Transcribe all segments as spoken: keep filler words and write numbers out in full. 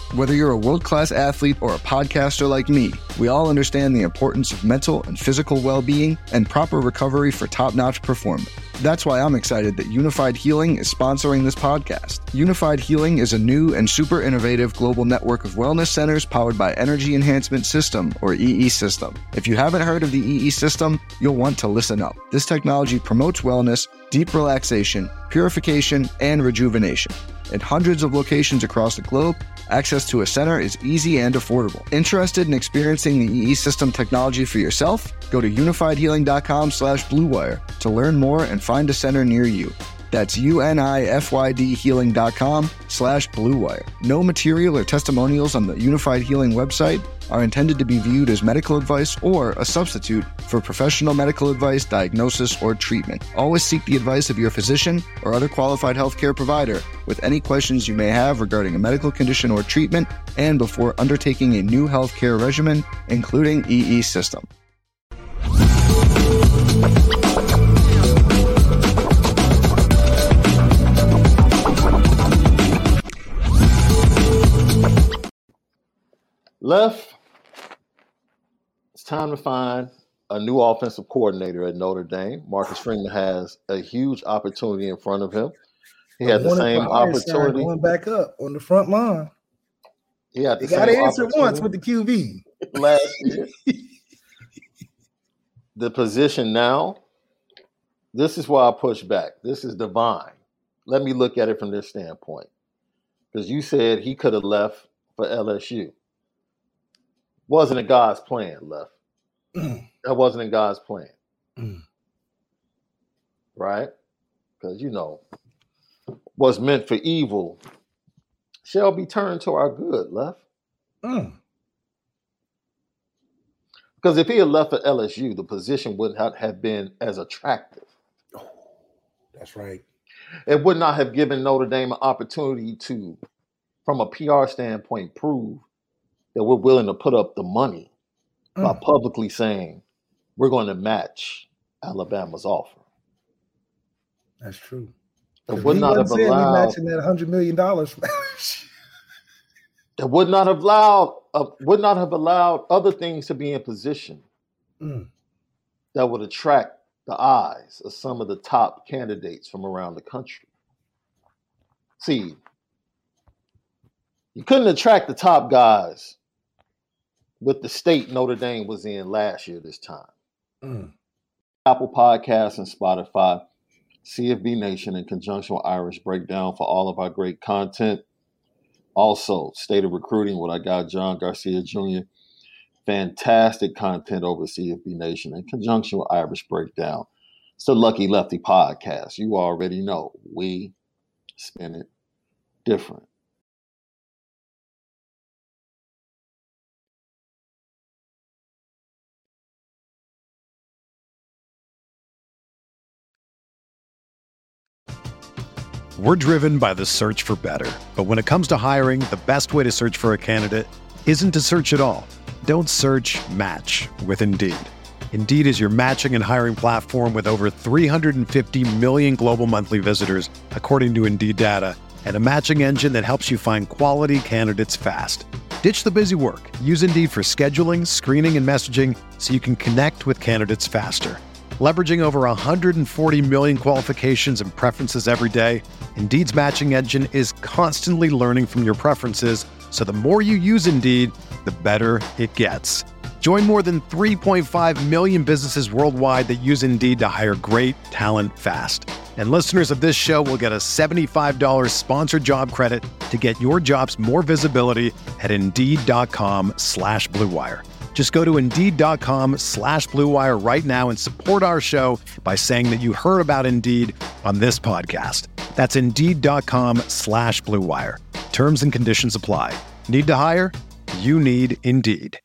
Whether you're a world-class athlete or a podcaster like me, we all understand the importance of mental and physical well-being and proper recovery for top-notch performance. That's why I'm excited that Unified Healing is sponsoring this podcast. Unified Healing is a new and super innovative global network of wellness centers powered by Energy Enhancement System, or E E System. If you haven't heard of the E E System, you'll want to listen up. This technology promotes wellness, deep relaxation, purification, and rejuvenation. In hundreds of locations across the globe, access to a center is easy and affordable. Interested in experiencing the E E System technology for yourself? Go to unifiedhealing.com slash bluewire to learn more and find a center near you. That's U-N-I-F-Y-D healing.com slash bluewire. No material or testimonials on the Unified Healing website are intended to be viewed as medical advice or a substitute for professional medical advice, diagnosis, or treatment. Always seek the advice of your physician or other qualified healthcare provider with any questions you may have regarding a medical condition or treatment and before undertaking a new healthcare regimen, including E E System. Left, it's time to find a new offensive coordinator at Notre Dame. Marcus Freeman has a huge opportunity in front of him. He had the same opportunity going back up on the front line. He had the got to answer once with the Q B last year. The position now, this is why I push back. This is divine. Let me look at it from this standpoint. Because you said he could have left for L S U. Wasn't in God's plan, Left. Mm. That wasn't in God's plan. Mm. Right? Because, you know, what's meant for evil shall be turned to our good, Left. Mm. Because if he had left for L S U, the position would not have been as attractive. Oh, that's right. It would not have given Notre Dame an opportunity to, from a P R standpoint, prove that we're willing to put up the money mm. by publicly saying we're going to match Alabama's offer. That's true. It would not have allowed matching that one hundred million dollars. It would not have allowed uh, would not have allowed other things to be in position mm. that would attract the eyes of some of the top candidates from around the country. See, you couldn't attract the top guys with the state Notre Dame was in last year this time. Mm. Apple Podcasts and Spotify, C F B Nation in conjunction with Irish Breakdown for all of our great content. Also, State of Recruiting with our guy John Garcia Junior Fantastic content over C F B Nation in conjunction with Irish Breakdown. It's the Lucky Lefty Podcast. You already know we spin it different. We're driven by the search for better. But when it comes to hiring, the best way to search for a candidate isn't to search at all. Don't search, match with Indeed. Indeed is your matching and hiring platform with over three hundred fifty million global monthly visitors, according to Indeed data, and a matching engine that helps you find quality candidates fast. Ditch the busy work. Use Indeed for scheduling, screening, and messaging so you can connect with candidates faster. Leveraging over one hundred forty million qualifications and preferences every day, Indeed's matching engine is constantly learning from your preferences, so the more you use Indeed, the better it gets. Join more than three point five million businesses worldwide that use Indeed to hire great talent fast. And listeners of this show will get a seventy-five dollars sponsored job credit to get your jobs more visibility at Indeed.com slash Blue Wire. Just go to Indeed.com slash Blue Wire right now and support our show by saying that you heard about Indeed on this podcast. That's Indeed.com slash Blue Wire. Terms and conditions apply. Need to hire? You need Indeed.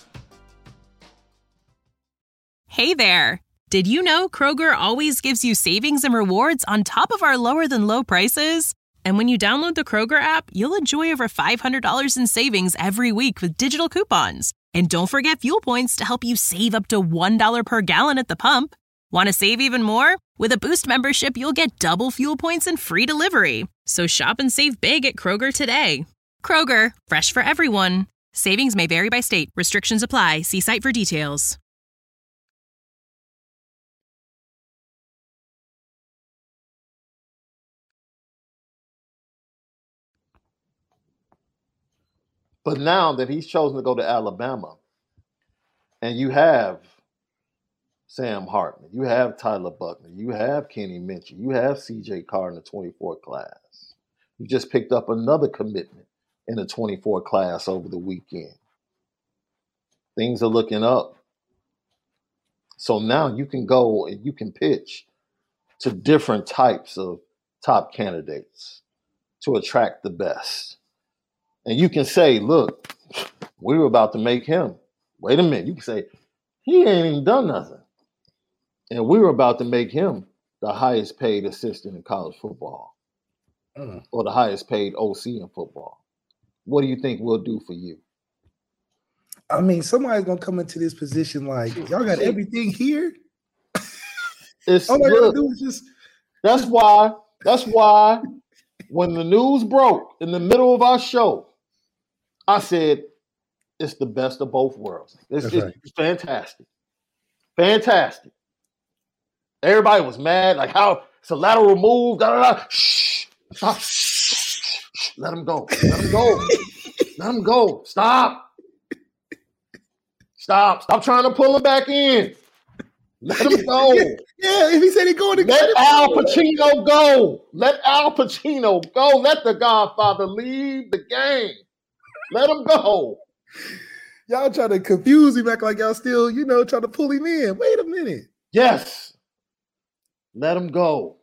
Hey there. Did you know Kroger always gives you savings and rewards on top of our lower than low prices? And when you download the Kroger app, you'll enjoy over five hundred dollars in savings every week with digital coupons. And don't forget fuel points to help you save up to one dollar per gallon at the pump. Want to save even more? With a Boost membership, you'll get double fuel points and free delivery. So shop and save big at Kroger today. Kroger, fresh for everyone. Savings may vary by state. Restrictions apply. See site for details. But now that he's chosen to go to Alabama, and you have Sam Hartman, you have Tyler Buckner, you have Kenny Minchey, you have C J Carr in the twenty-four class. You just picked up another commitment in the twenty-four class over the weekend. Things are looking up. So now you can go and you can pitch to different types of top candidates to attract the best. And you can say, look, we were about to make him. Wait a minute. You can say, he ain't even done nothing. And we were about to make him the highest paid assistant in college football mm. or the highest paid O C in football. What do you think we'll do for you? I mean, somebody's going to come into this position like, y'all got everything here? It's, All I got to do is just... That's why, that's why when the news broke in the middle of our show, I said, it's the best of both worlds. It's, That's it's, right. it's fantastic. Fantastic. Everybody was mad, like how it's a lateral move, da da da. Shh. Stop. Shh. Shh. Let him go. Let him go. Let him go. Stop. Stop. Stop trying to pull him back in. Let him go. Yeah, if he said he's going to Let Al Pacino go. Let Al Pacino go. Let the Godfather leave the game. Let him go. Y'all trying to confuse him, act like y'all still, you know, trying to pull him in. Wait a minute. Yes. Let him go.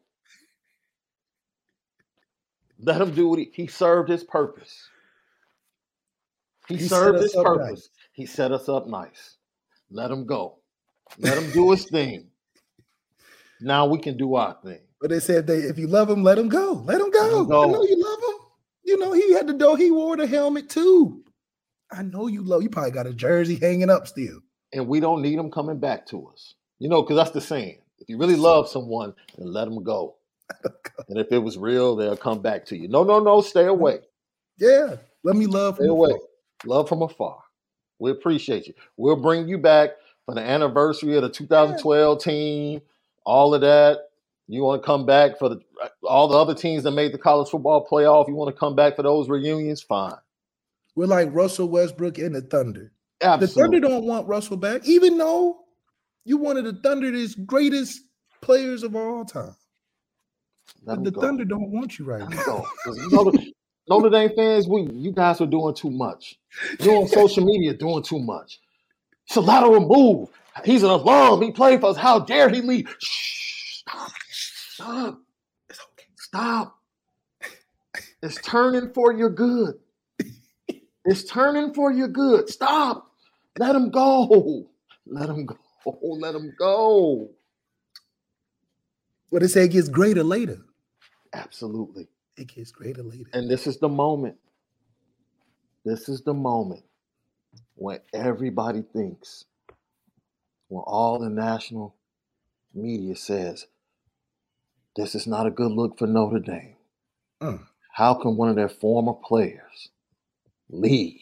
Let him do what he, he served his purpose. He, he served his purpose. Nice. He set us up nice. Let him go. Let him do his thing. Now we can do our thing. But they said they, if you love him, let him go. Let him go. Let him go. I know you love him. You know, he had the door. He wore the helmet too. I know you love. You probably got a jersey hanging up still. And we don't need him coming back to us. You know, because that's the saying. If you really love someone, then let them go. And if it was real, they'll come back to you. No, no, no. Stay away. Yeah. Let me love stay from away. Afar. Love from afar. We appreciate you. We'll bring you back for the anniversary of the two thousand twelve yeah. team, all of that. You want to come back for the all the other teams that made the college football playoff. You want to come back for those reunions? Fine. We're like Russell Westbrook and the Thunder. Absolutely. The Thunder don't want Russell back, even though you wanted the Thunder's greatest players of all time. But the go. Thunder don't want you right now. Notre, Notre Dame fans, we you guys are doing too much. You're on social media doing too much. It's a lateral move. He's an alum. He played for us. How dare he leave? Shh. Stop. Stop. It's okay. Stop. It's turning for your good. It's turning for your good. Stop. Let him go. Let him go. Let him go. What they say, it gets greater later. Absolutely. It gets greater later. And this is the moment. This is the moment when everybody thinks, when all the national media says, this is not a good look for Notre Dame. Mm. How can one of their former players leave?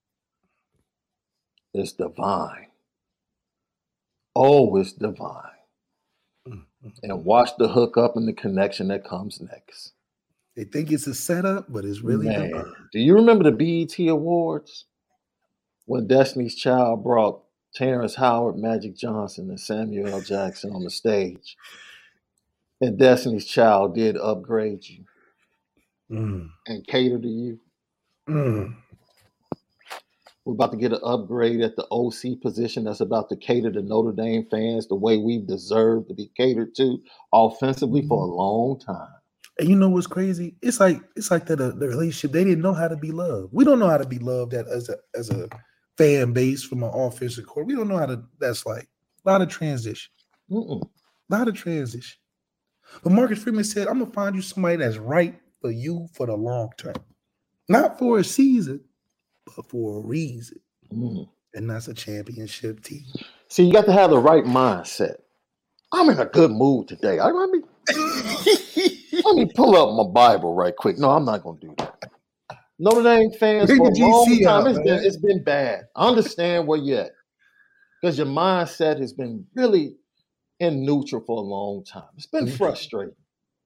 It's divine. Oh, it's divine. Mm-hmm. And watch the hookup and the connection that comes next. They think it's a setup, but it's really Man, divine. Do you remember the B E T Awards? When Destiny's Child brought Terrence Howard, Magic Johnson, and Samuel L. Jackson on the stage. And Destiny's Child did upgrade you mm. and cater to you. Mm. We're about to get an upgrade at the O C position that's about to cater to Notre Dame fans the way we deserve to be catered to offensively mm. for a long time. And you know what's crazy? It's like it's like that uh, the relationship. They didn't know how to be loved. We don't know how to be loved as a as a fan base from an offensive court. We don't know how to. That's like a lot of transition. Mm-mm. A lot of transition. But Marcus Freeman said, "I'm gonna find you somebody that's right for you for the long term, not for a season, but for a reason." Mm. And that's a championship team. See, you got to have the right mindset. I'm in a good mood today. I let me let me pull up my Bible right quick. No, I'm not gonna do that. Notre Dame fans Bring for a the long G C time, out, it's been man. it's been bad. I understand where you're at. Because your mindset has been really in neutral for a long time. It's been Mhm. frustrating.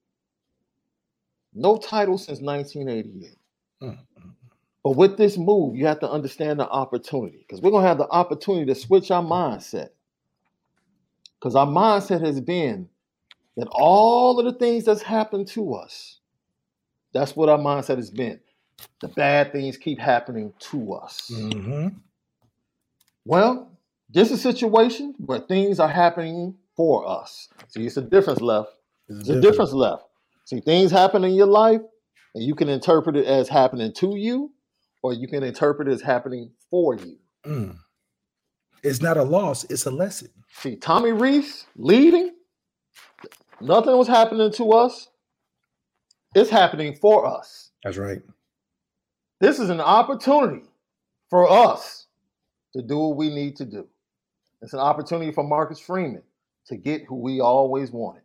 No title since nineteen eighty-eight. Mhm. But with this move, you have to understand the opportunity. Because we're going to have the opportunity to switch our mindset. Because our mindset has been that all of the things that's happened to us, that's what our mindset has been. The bad things keep happening to us. Mhm. Well, this is a situation where things are happening for us. See, it's a difference left. It's It's a different. difference left. See, things happen in your life, and you can interpret it as happening to you, or you can interpret it as happening for you. Mm. It's not a loss, it's a lesson. See, Tommy Rees leaving, nothing was happening to us. It's happening for us. That's right. This is an opportunity for us to do what we need to do. It's an opportunity for Marcus Freeman to get who we always wanted.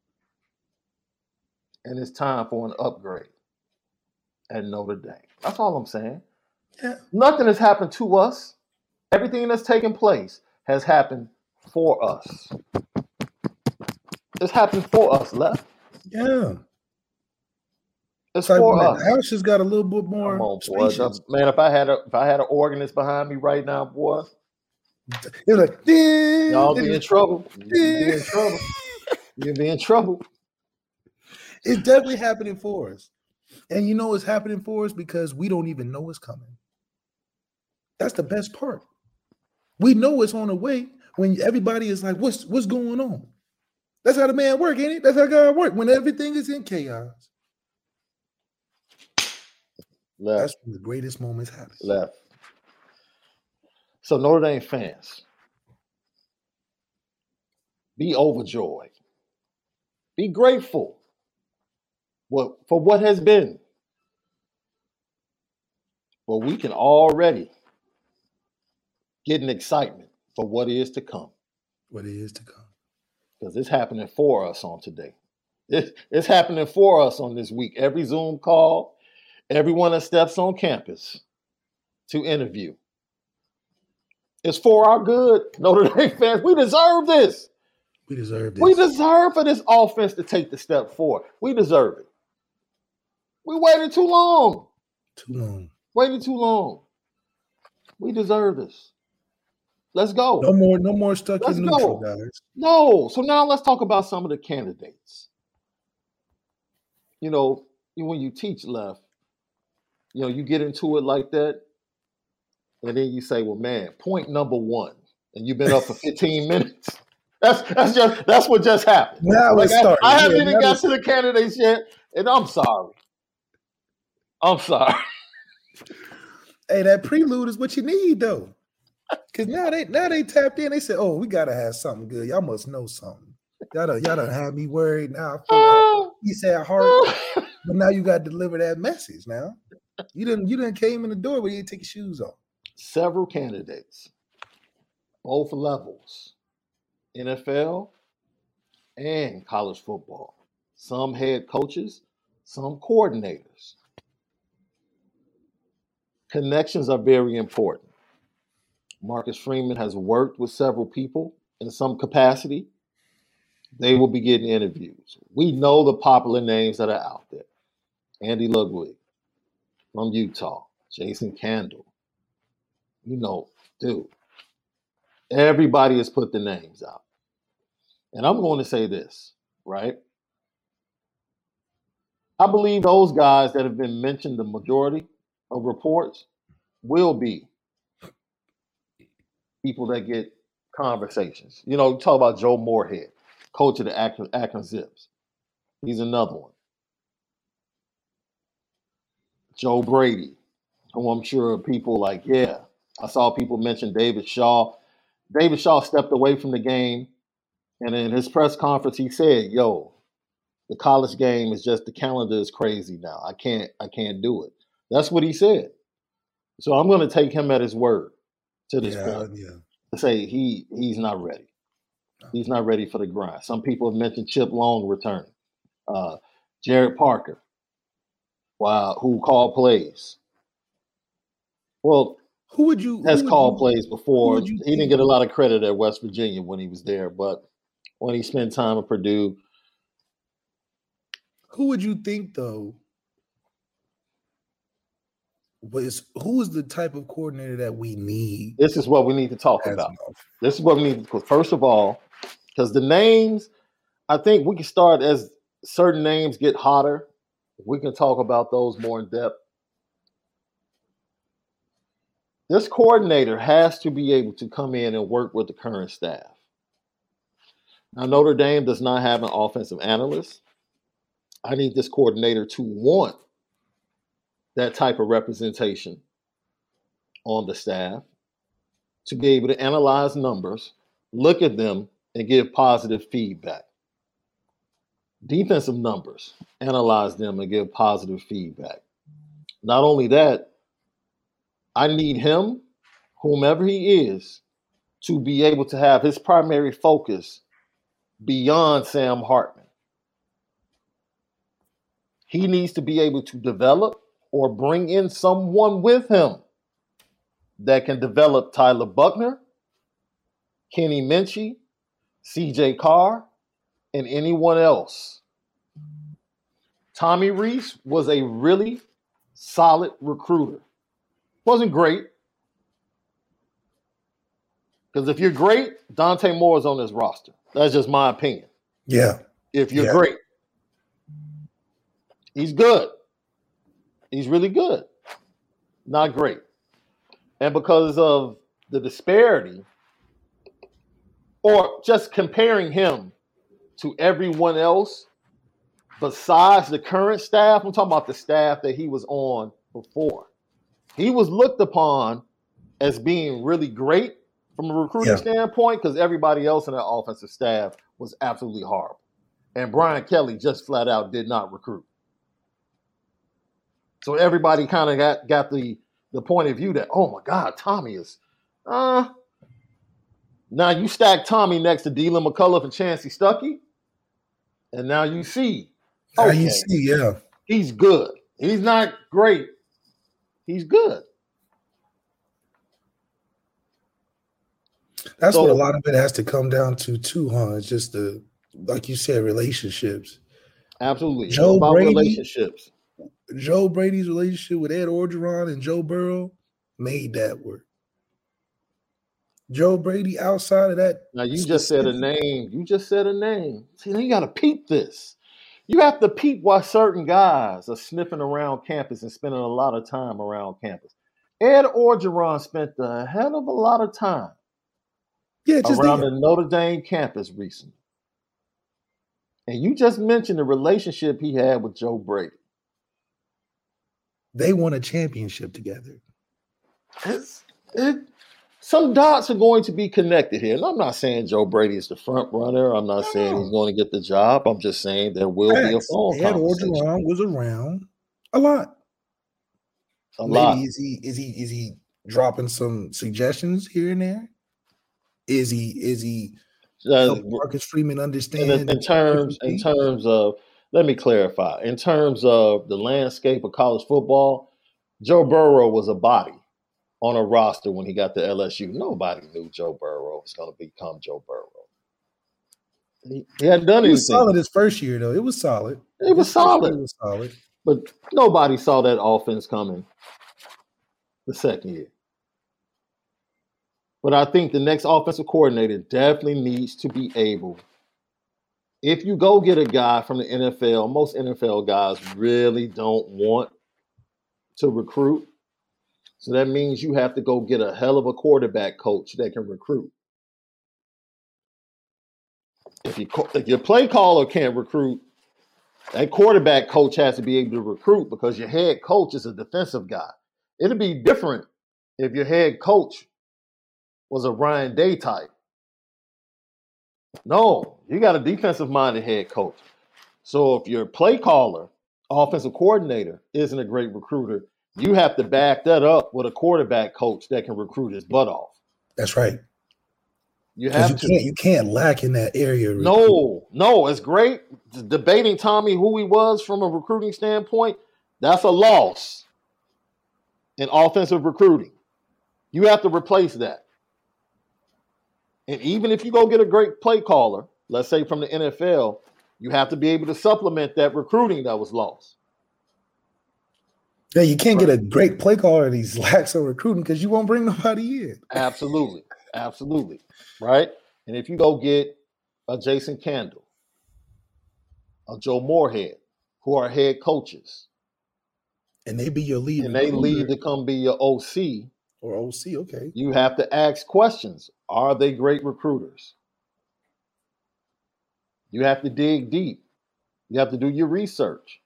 And it's time for an upgrade at Notre Dame. That's all I'm saying. Yeah. Nothing has happened to us. Everything that's taken place has happened for us. It's happened for us, left. Yeah. It's Like, for man, us. the house just got a little bit more Come on, boy. spacious. Man, if I had a if I had an organist behind me right now, boy, It's like, ding, y'all ding. be in trouble. You'd be in trouble. You'd be in trouble. It's definitely happening for us. And you know it's happening for us because we don't even know it's coming. That's the best part. We know it's on the way when everybody is like, what's what's going on? That's how the man work, ain't it? That's how God work. When everything is in chaos, Left. that's when the greatest moments happen. Left. So Notre Dame fans, be overjoyed. Be grateful for what has been. But we can already get an excitement for what is to come. What it is to come. Because it's happening for us on today. It, it's happening for us on this week. Every Zoom call, everyone that steps on campus to interview. It's for our good, Notre Dame fans. We deserve this. We deserve this. We deserve for this offense to take the step forward. We deserve it. We waited too long. Too long. Waited too long. We deserve this. Let's go. No more, no more stuck Let's in neutral, go. guys. No. So now let's talk about some of the candidates. You know, when you teach left, you know, you get into it like that, and then you say, well, man, point number one, and you've been up for fifteen minutes. That's that's just that's what just happened. Now Like, it's I, starting. I haven't Yeah, even now got it's- to the candidates yet, and I'm sorry. I'm sorry. Hey, that prelude is what you need, though. Because now they now they tapped in. They said, "Oh, we gotta have something good. Y'all must know something. Y'all done, y'all done have me worried. Now I feel like he said heart, but now you got to deliver that message. Now you didn't you didn't came in the door, but you didn't take your shoes off. Several candidates, both levels, N F L and college football. Some head coaches, some coordinators. Connections are very important. Marcus Freeman has worked with several people in some capacity. They will be getting interviews. We know the popular names that are out there. Andy Ludwig from Utah, Jason Candle. You know, dude, everybody has put the names out. And I'm going to say this, right? I believe those guys that have been mentioned, the majority of reports, will be people that get conversations. You know, you talk about Joe Moorhead, coach of the Akron, Akron Zips. He's another one. Joe Brady, who I'm sure people like, yeah. I saw people mention David Shaw. David Shaw stepped away from the game, and in his press conference, he said, yo, the college game is just, the calendar is crazy now. I can't, I can't do it. That's what he said. So I'm going to take him at his word to this Yeah, point. yeah. To say he he's not ready. He's not ready for the grind. Some people have mentioned Chip Long returning. Uh, Jared Parker, wow, who called plays. Well, Who would you has who would called you, plays who before. would you He didn't think? get a lot of credit at West Virginia when he was there, but when he spent time at Purdue, Who would you think though? Was who is the type of coordinator that we need this is what we need to talk as about. an offense? This is what we need to, first of all, because the names, I think we can start as certain names get hotter. We can talk about those more in depth. This coordinator has to be able to come in and work with the current staff. Now, Notre Dame does not have an offensive analyst. I need this coordinator to want that type of representation on the staff, to be able to analyze numbers, look at them, and give positive feedback. Defensive numbers, analyze them and give positive feedback. Not only that, I need him, whomever he is, to be able to have his primary focus beyond Sam Hartman. He needs to be able to develop or bring in someone with him that can develop Tyler Buchner, Kenny Minchey, C J Carr, and anyone else. Tommy Rees was a really solid recruiter. Wasn't great. Because if you're great, Dante Moore is on this roster. That's just my opinion. Yeah. If you're Yeah. great. He's good. He's really good. Not great. And because of the disparity, or just comparing him to everyone else besides the current staff, I'm talking about the staff that he was on before. He was looked upon as being really great from a recruiting Yeah. standpoint because everybody else in that offensive staff was absolutely horrible. And Brian Kelly just flat out did not recruit. So everybody kind of got, got the, the point of view that, oh my God, Tommy is, uh, now you stack Tommy next to Dylan McCullough and Chancey Stuckey, and now you see, Now okay, you see, yeah. he's good. He's not great. He's good. That's So- what a lot of it has to come down to too, huh? It's just the, like you said, relationships. Absolutely. Joe It's about Brady- relationships. Joe Brady's relationship with Ed Orgeron and Joe Burrow made that work. Joe Brady outside of that. Now you just said a name. You just said a name. See, now you got to peep this. You have to peep why certain guys are sniffing around campus and spending a lot of time around campus. Ed Orgeron spent a hell of a lot of time Yeah, just around there. the Notre Dame campus recently. And you just mentioned the relationship he had with Joe Brady. They won a championship together. It's, it, some dots are going to be connected here. And I'm not saying Joe Brady is the front runner. I'm not saying he's going to get the job. I'm just saying there will be a Facts. phone Ed conversation. Orgeron was around a lot. A Maybe lot. is he is he is he dropping some suggestions here and there? Is he is he Uh, helping Marcus Freeman understand? in, in terms in terms of, let me clarify. In terms of the landscape of college football, Joe Burrow was a body on a roster when he got to L S U. Nobody knew Joe Burrow was going to become Joe Burrow. He, he hadn't done It anything. was solid his first year though. It was solid. It was His first year solid. was solid. But nobody saw that offense coming the second year. But I think the next offensive coordinator definitely needs to be able, if you go get a guy from the N F L, most N F L guys really don't want to recruit. So that means you have to go get a hell of a quarterback coach that can recruit. If, you, if your play caller can't recruit, that quarterback coach has to be able to recruit because your head coach is a defensive guy. It'll be different if your head coach was a Ryan Day type. No, you got a defensive-minded head coach. So if your play caller, offensive coordinator, isn't a great recruiter, you have to back that up with a quarterback coach that can recruit his butt off. That's right. You 'Cause have you to. can't you can't lack in that area. of recruiting. No, no, it's great. Debating Tommy who he was from a recruiting standpoint, that's a loss in offensive recruiting. You have to replace that. And even if you go get a great play caller, let's say from the N F L, you have to be able to supplement that recruiting that was lost. Yeah, you can't get a great play caller and he's lax on recruiting because you won't bring nobody in. Absolutely. Absolutely. Right? And if you go get a Jason Candle, a Joe Moorhead, who are head coaches. And they be your lead. And they lead to come be your O C. Or O C, okay. You have to ask questions. Are they great recruiters? You have to dig deep. You have to do your research.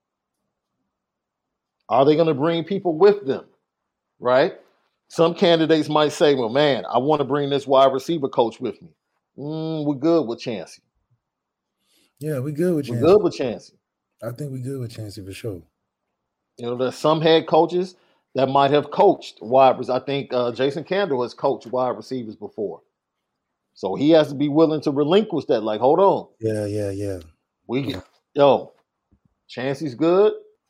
Are they going to bring people with them? Right? Some candidates might say, well, man, I want to bring this wide receiver coach with me. Mm, we're good with Chancey. Yeah, we're good with Chancey. Chancey. We're good with Chancey. I think we're good with Chancey for sure. You know, there's some head coaches that might have coached wide receivers. I think uh, Jason Candle has coached wide receivers before. So he has to be willing to relinquish that. Like, hold on. Yeah, yeah, yeah. We yeah. Yo, Chancey's good.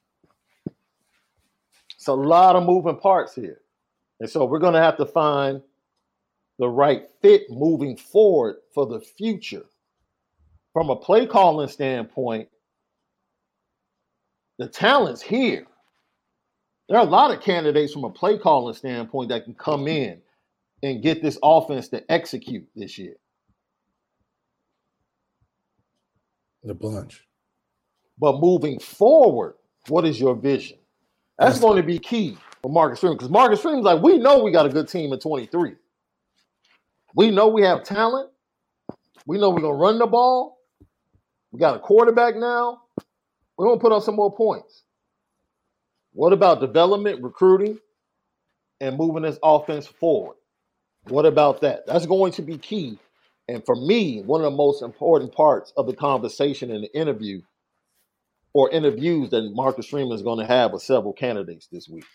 It's a lot of moving parts here. And so we're going to have to find the right fit moving forward for the future. From a play calling standpoint, the talent's here. There are a lot of candidates from a play calling standpoint that can come in and get this offense to execute this year. The bunch. But moving forward, what is your vision? That's going to be key for Marcus Freeman, because Marcus Freeman's like, we know we got a good team in twenty-three. We know we have talent. We know we're going to run the ball. We got a quarterback now. We're going to put up some more points. What about development, recruiting, and moving this offense forward? What about that? That's going to be key. And for me, one of the most important parts of the conversation in the interview or interviews that Marcus Freeman is going to have with several candidates this week.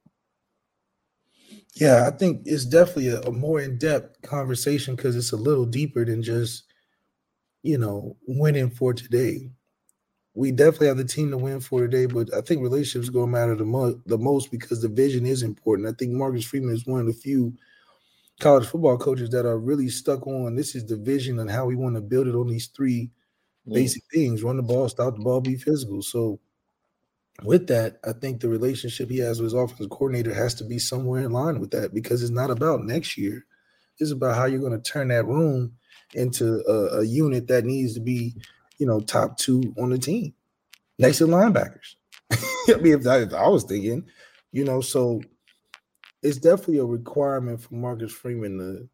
Yeah, I think it's definitely a, a more in-depth conversation because it's a little deeper than just, you know, winning for today. We definitely have the team to win for today, but I think relationships are going to matter the, mo- the most because the vision is important. I think Marcus Freeman is one of the few college football coaches that are really stuck on this is the vision and how we want to build it on these three mm. basic things: run the ball, stop the ball, be physical. So with that, I think the relationship he has with his offensive coordinator has to be somewhere in line with that because it's not about next year. It's about how you're going to turn that room into a, a unit that needs to be, you know, top two on the team next to linebackers. I mean, if I, if I was thinking, you know, so it's definitely a requirement for Marcus Freeman to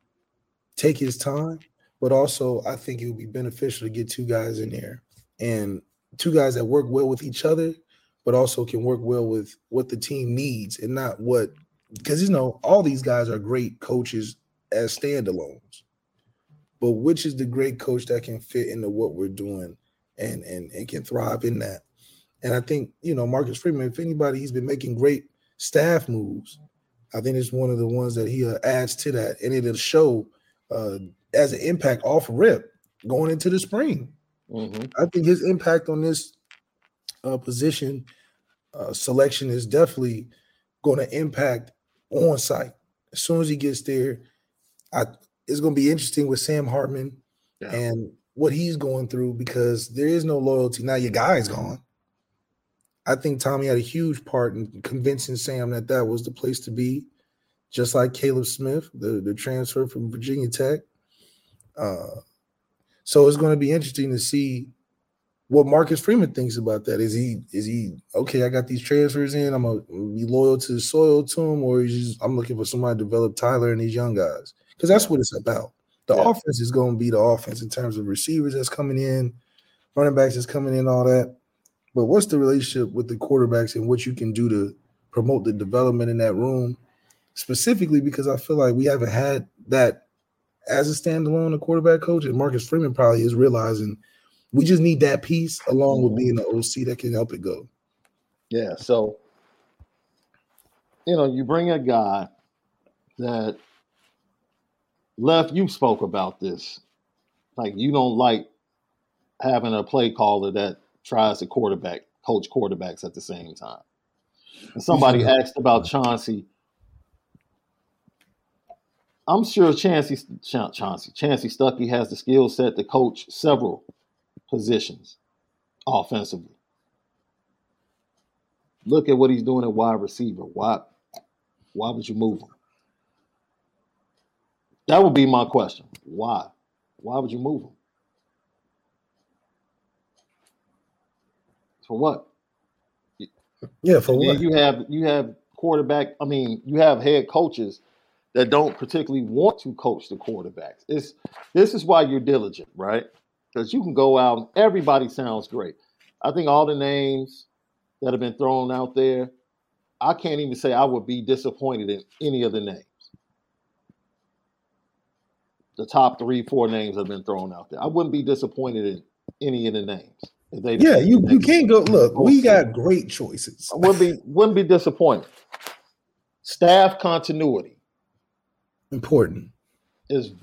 take his time, but also I think it would be beneficial to get two guys in there and two guys that work well with each other, but also can work well with what the team needs and not what, because, you know, all these guys are great coaches as standalones, but which is the great coach that can fit into what we're doing and, and, and can thrive in that. And I think, you know, Marcus Freeman, if anybody, he's been making great staff moves. I think it's one of the ones that he uh, adds to that, and it'll show uh, as an impact off rip going into the spring. Mm-hmm. I think his impact on this uh, position uh, selection is definitely going to impact on site. As soon as he gets there, I, it's going to be interesting with Sam Hartman yeah. and what he's going through because there is no loyalty. Now your guy's gone. I think Tommy had a huge part in convincing Sam that that was the place to be, just like Caleb Smith, the, the transfer from Virginia Tech. Uh, so it's going to be interesting to see what Marcus Freeman thinks about that. Is he, is he okay, I got these transfers in, I'm going to be loyal to the soil to him, or is just, I'm looking for somebody to develop Tyler and these young guys? Because that's what it's about. The yeah. offense is going to be the offense in terms of receivers that's coming in, running backs that's coming in, all that. But what's the relationship with the quarterbacks and what you can do to promote the development in that room? Specifically because I feel like we haven't had that as a standalone a quarterback coach, and Marcus Freeman probably is realizing we just need that piece along with being the O C that can help it go. Yeah, so, you know, you bring a guy that left, you spoke about this. Like, you don't like having a play caller that tries to quarterback, coach quarterbacks at the same time. And somebody asked about Chauncey I'm sure Chancey, Chancey, Chancey Stuckey has the skill set to coach several positions offensively. Look at what he's doing at wide receiver. Why, why would you move him? That would be my question. Why? Why would you move him? For what? Yeah, for and what? then you have you have quarterback. I mean, you have head coaches that don't particularly want to coach the quarterbacks. It's this is why you're diligent, right? Because you can go out and everybody sounds great. I think all the names that have been thrown out there, I can't even say I would be disappointed in any of the names. The top three, four names have been thrown out there. I wouldn't be disappointed in any of the names. If they yeah, you, you can't go. Look, we got great choices. I wouldn't be wouldn't be disappointed. Staff continuity important is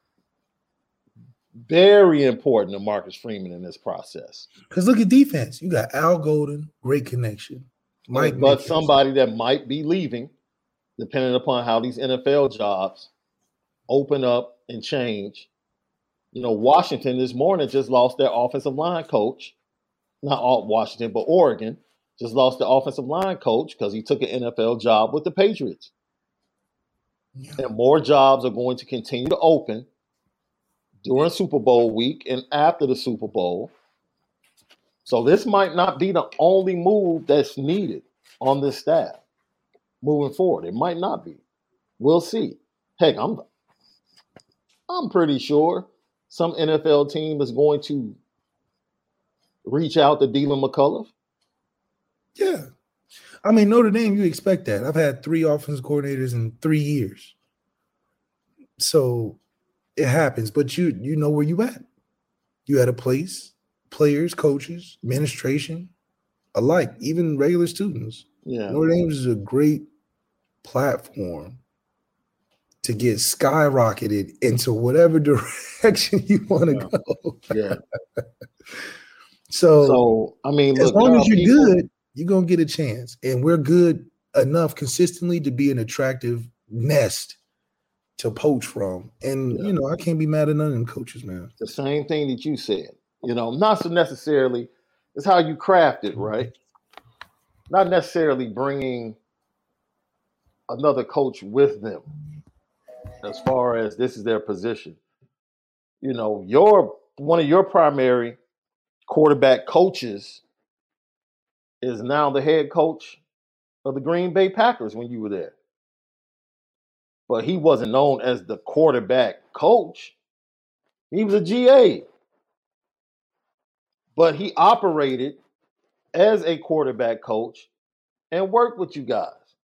very important to Marcus Freeman in this process. Because look at defense. You got Al Golden, great connection. Mike but Mitchell. Somebody that might be leaving, depending upon how these N F L jobs open up and change. You know, Washington this morning just lost their offensive line coach. Not all Washington, but Oregon just lost the offensive line coach because he took an N F L job with the Patriots. Yeah. And more jobs are going to continue to open during Super Bowl week and after the Super Bowl. So this might not be the only move that's needed on this staff moving forward. It might not be. We'll see. Heck, I'm I'm pretty sure some N F L team is going to reach out to Dylan McCullough. Yeah. I mean, Notre Dame, you expect that. I've had three offensive coordinators in three years. So it happens, but you you know where you at. You at a place, players, coaches, administration, alike, even regular students. Yeah. Notre Dame is a great platform to get skyrocketed into whatever direction you want to yeah. go. Yeah. so, so, I mean, as look, long as you're people, good, you're going to get a chance. And we're good enough consistently to be an attractive nest to poach from. And, yeah. you know, I can't be mad at none of them coaches, man. The same thing that you said. You know, not so necessarily, it's how you craft it, right? Not necessarily bringing another coach with them as far as this is their position. You know, your one of your primary quarterback coaches is now the head coach of the Green Bay Packers when you were there. But he wasn't known as the quarterback coach. He was a G A. But he operated as a quarterback coach and worked with you guys.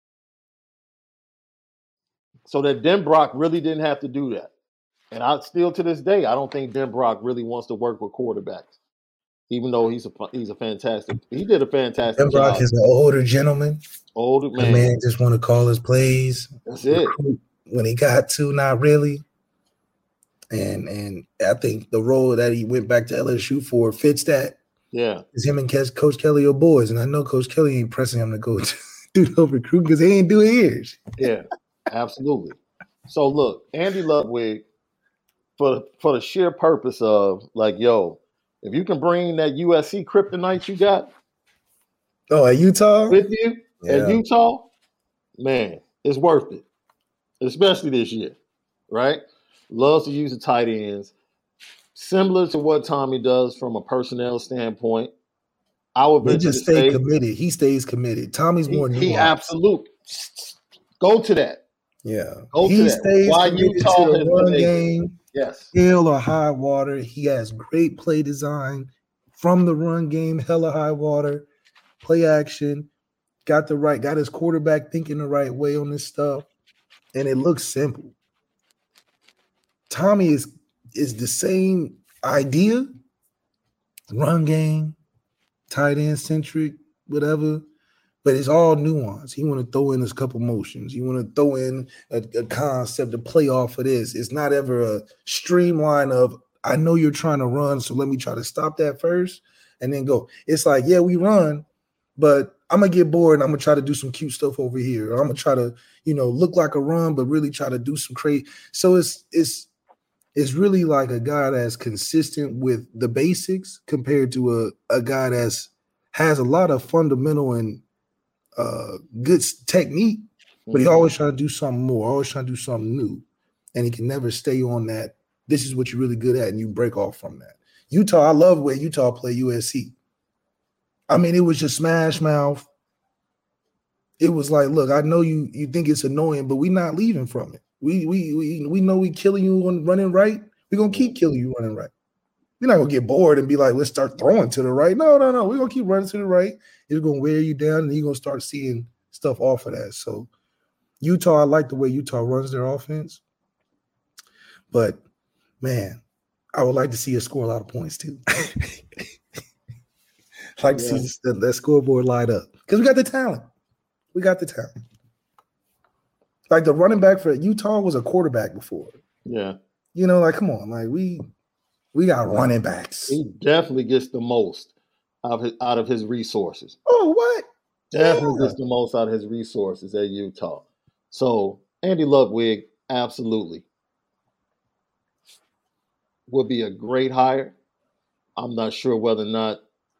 So that Denbrock really didn't have to do that. And I still to this day, I don't think Denbrock really wants to work with quarterbacks. Even though he's a he's a fantastic, he did a fantastic Denbrock job. is an older gentleman. Older man. The man just want to call his plays. That's it. When he got to, not really. And and I think the role that he went back to L S U for fits that. Yeah. Because him and Coach Kelly are boys. And I know Coach Kelly ain't pressing him to go do no recruiting because he ain't doing ears. Yeah, absolutely. So look, Andy Ludwig, for for the sheer purpose of like, yo, if you can bring that U S C kryptonite you got, oh, at Utah with you yeah. at Utah, man, it's worth it, especially this year, right? Loves to use the tight ends, similar to what Tommy does from a personnel standpoint. I would they just stay committed. He stays committed. Tommy's more nuanced. He absolute. Go to that. Yeah, go he to stays that. Why committed Utah to the run game. Yes. Hell or high water. He has great play design from the run game, hella high water, play action, got the right, got his quarterback thinking the right way on this stuff. And it looks simple. Tommy is is the same idea, run game, tight end centric, whatever. But it's all nuance. He want to throw in a couple motions. You want to throw in a, a concept to play off of this. It's not ever a streamline of, I know you're trying to run, so let me try to stop that first and then go. It's like, yeah, we run, but I'm gonna get bored and I'm gonna try to do some cute stuff over here. Or I'm gonna try to, you know, look like a run, but really try to do some crazy. So it's it's it's really like a guy that's consistent with the basics compared to a, a guy that's has a lot of fundamental and uh, good technique, but he always trying to do something more, always trying to do something new. And he can never stay on that. This is what you're really good at, and you break off from that. Utah, I love the way Utah play U S C. I mean, it was just smash mouth. It was like, look, I know you you think it's annoying, but we're not leaving from it. We we we we know we killing you on running right. We're gonna keep killing you running right. We're not gonna get bored and be like, let's start throwing to the right. No, no, no. We're gonna keep running to the right. It's gonna wear you down, and you're gonna start seeing stuff off of that. So Utah, I like the way Utah runs their offense. But man, I would like to see us score a lot of points too. like to yeah. see that, that scoreboard light up. Because we got the talent. We got the talent. Like the running back for Utah was a quarterback before. Yeah. You know, like, come on, like we we got running backs. He definitely gets the most out of his, out of his resources. Oh, what? Definitely yeah. gets the most out of his resources at Utah. So Andy Ludwig, absolutely, would be a great hire. I'm not sure whether or not.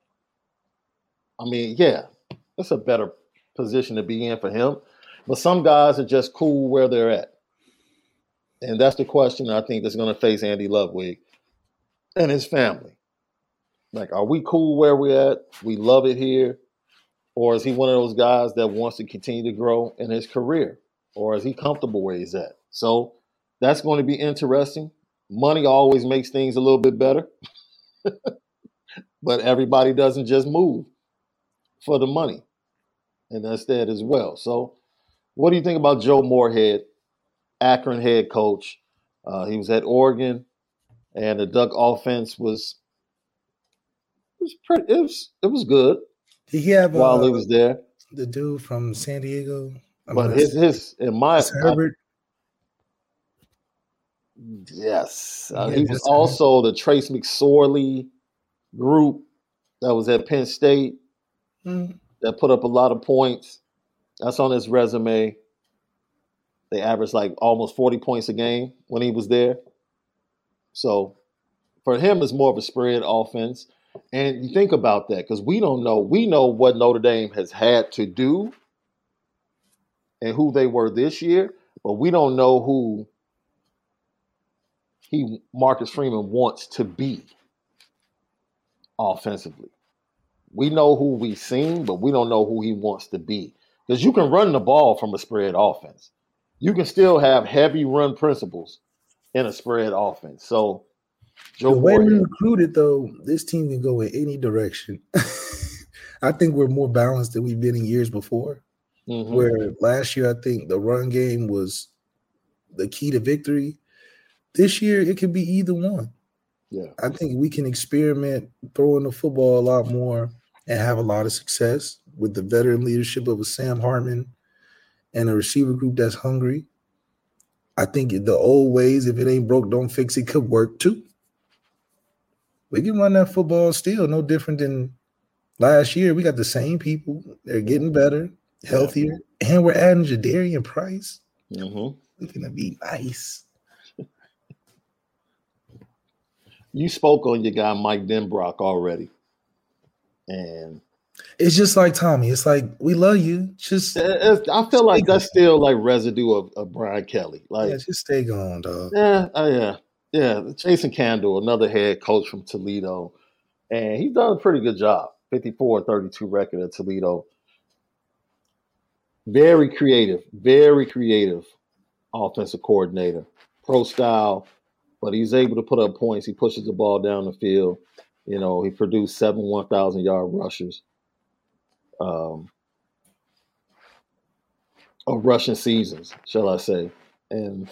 I mean, yeah, that's a better position to be in for him. But some guys are just cool where they're at. And that's the question I think that's going to face Andy Ludwig and his family. Like, are we cool where we're at? We love it here. Or is he one of those guys that wants to continue to grow in his career? Or is he comfortable where he's at? So that's going to be interesting. Money always makes things a little bit better. But everybody doesn't just move for the money. And that's that as well. So what do you think about Joe Moorhead, Akron head coach? Uh, he was at Oregon, and the Duck offense was was pretty. It was it was good. Did he have while uh, he was there? The dude from San Diego, I but mean, his his in my Herbert. I, yes, uh, yeah, he was also the Trace McSorley group that was at Penn State mm-hmm. that put up a lot of points. That's on his resume. They averaged like almost forty points a game when he was there. So for him, it's more of a spread offense. And you think about that because we don't know. We know what Notre Dame has had to do and who they were this year, but we don't know who he Marcus Freeman wants to be offensively. We know who we've seen, but we don't know who he wants to be. Because you can run the ball from a spread offense. You can still have heavy run principles in a spread offense. So, Joe the way Moorhead, we recruited, though, this team can go in any direction. I think we're more balanced than we've been in years before. Mm-hmm. Where last year, I think the run game was the key to victory. This year, it could be either one. Yeah, I think we can experiment throwing the football a lot more and have a lot of success with the veteran leadership of a Sam Hartman and a receiver group that's hungry. I think the old ways, if it ain't broke, don't fix it, could work too. We can run that football still, no different than last year. We got the same people. They're getting better, healthier, yeah. and we're adding Jadarian Price. Mm-hmm. It's going to be nice. You spoke on your guy Mike Denbrock already. And it's just like Tommy. It's like, we love you. Just it's, I feel like that's still like residue of, of Brian Kelly. Like, yeah, just stay going, dog. Yeah, uh, yeah, yeah. Jason Candle, another head coach from Toledo, and he's done a pretty good job. fifty-four and thirty-two record at Toledo. Very creative, very creative offensive coordinator, pro style, but he's able to put up points. He pushes the ball down the field. You know, he produced seven one thousand yard rushers. Um, of rushing seasons, shall I say. And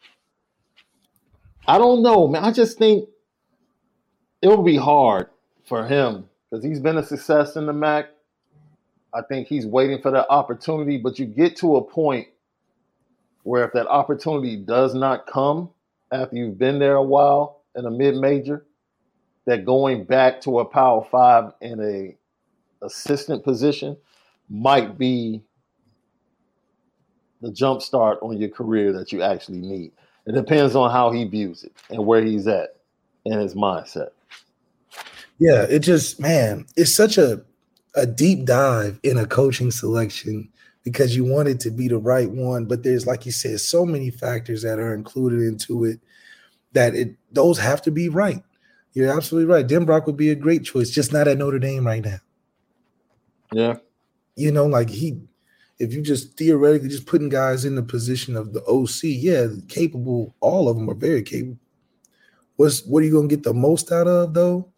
I don't know, man. I just think it will be hard for him because he's been a success in the M A C. I think he's waiting for that opportunity, but you get to a point where if that opportunity does not come after you've been there a while in a mid-major, that going back to a Power Five in a assistant position might be the jump start on your career that you actually need. It depends on how he views it and where he's at in his mindset. Yeah, it just, man, it's such a a deep dive in a coaching selection because you want it to be the right one, but there's, like you said, so many factors that are included into it that it those have to be right. You're absolutely right. Denbrock would be a great choice, just not at Notre Dame right now. Yeah. You know, like he, if you just theoretically just putting guys in the position of the O C, yeah, capable, all of them are very capable. What's what are you going to get the most out of, though?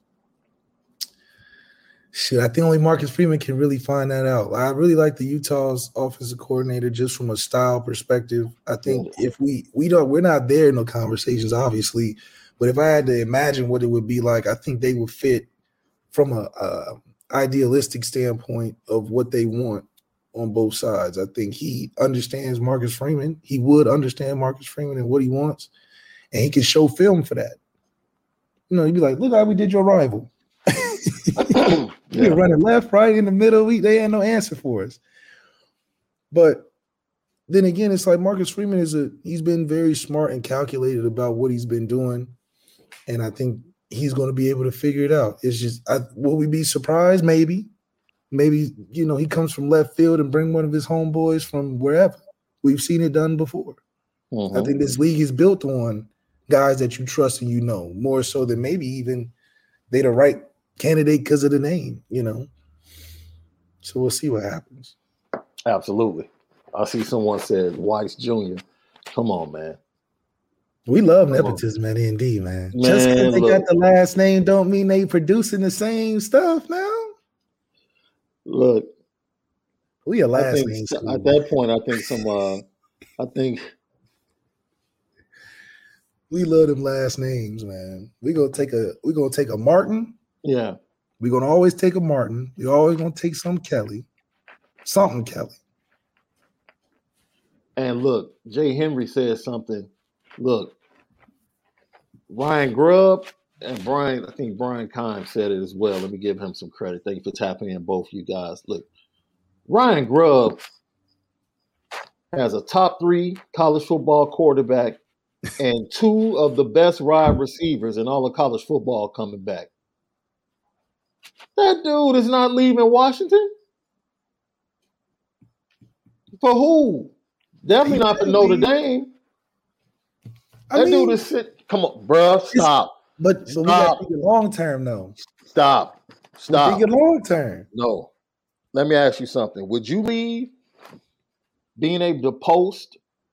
Shit, I think only Marcus Freeman can really find that out. I really like the Utah's offensive coordinator just from a style perspective. I think if we we don't we're not there in the conversations, obviously, but if I had to imagine what it would be like, I think they would fit from a, a idealistic standpoint of what they want on both sides. I think he understands Marcus Freeman. He would understand Marcus Freeman and what he wants, and he can show film for that. You know, he'd be like, "Look how we did your rival." We yeah. were running left, right, in the middle. We they had no answer for us. But then again, it's like Marcus Freeman is a he's been very smart and calculated about what he's been doing, and I think he's going to be able to figure it out. It's just, I, will we be surprised? Maybe, maybe you know he comes from left field and bring one of his homeboys from wherever. We've seen it done before. Mm-hmm. I think this league is built on guys that you trust and you know more so than maybe even they the right candidate because of the name, you know. So we'll see what happens. Absolutely. I see someone said Weiss Junior Come on, man. We love Come nepotism on. At N D, man. man Just because they look, got the last name don't mean they producing the same stuff now. Look, we a last think, name school, at that point, I think some. Uh, I think we love them last names, man. We gonna take a. We gonna take a Martin. Yeah. We're going to always take a Martin. We're always going to take some Kelly. Something Kelly. And look, Jay Henry said something. Look, Ryan Grubb and Brian, I think Brian Keim said it as well. Let me give him some credit. Thank you for tapping in, both you guys. Look, Ryan Grubb has a top three college football quarterback and two of the best wide receivers in all of college football coming back. That dude is not leaving Washington. For who? Definitely not for Notre Dame. I that mean, dude is sit. Come on, bro. Stop. But, but stop. we got to think long term, though. Stop. Stop. We're thinking long term. No. Let me ask you something. Would you leave being able to post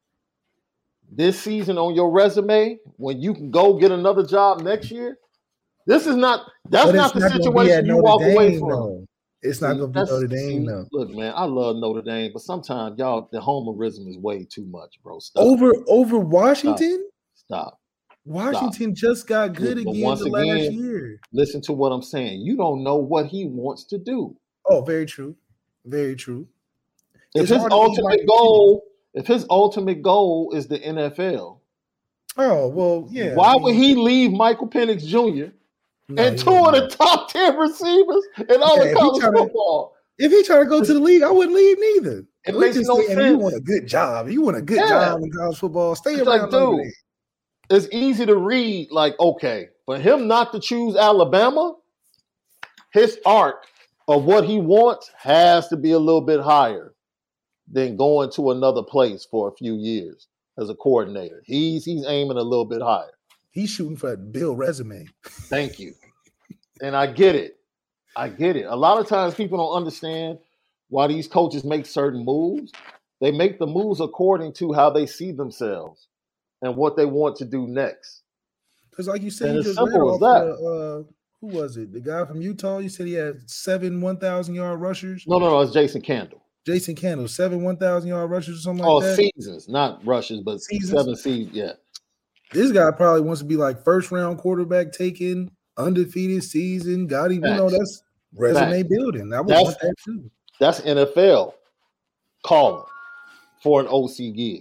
this season on your resume when you can go get another job next year? This is not, that's not the not situation you walk Dame, away from. Though. It's not going to be Notre Dame, though. Look, man, I love Notre Dame, but sometimes, y'all, the homerism is way too much, bro. Stop. Over over Washington? Stop. Stop. Washington Stop. Just got good Look, again the again, last year. Listen to what I'm saying. You don't know what he wants to do. Oh, very true. Very true. If it's his ultimate goal, if his ultimate goal is the N F L. Oh, well, yeah. Why I mean, would he leave Michael Penix Junior? No, and two of the top ten receivers in all yeah, of college if football. To, if he trying to go to the league, I wouldn't leave neither. It we makes no sense. You want a good job. You want a good yeah. job in college football. Stay it's around. Like, dude, it's easy to read, like, okay, for him not to choose Alabama, his arc of what he wants has to be a little bit higher than going to another place for a few years as a coordinator. He's he's aiming a little bit higher. He's shooting for a Bill resume. Thank you. And I get it. I get it. A lot of times people don't understand why these coaches make certain moves. They make the moves according to how they see themselves and what they want to do next. Because like you said, and you just read off the, uh, who was it? The guy from Utah? You said he had seven one thousand yard rushers? No, no, no. It's Jason Candle. Jason Candle, seven one thousand yard rushers or something oh, like that? Oh, seasons. Not rushes, but seasons? seven seasons, yeah. This guy probably wants to be like first round quarterback taken, undefeated season, got him. You know, that's resume Facts. building. I would that's, want that too. That's N F L calling for an O C gig.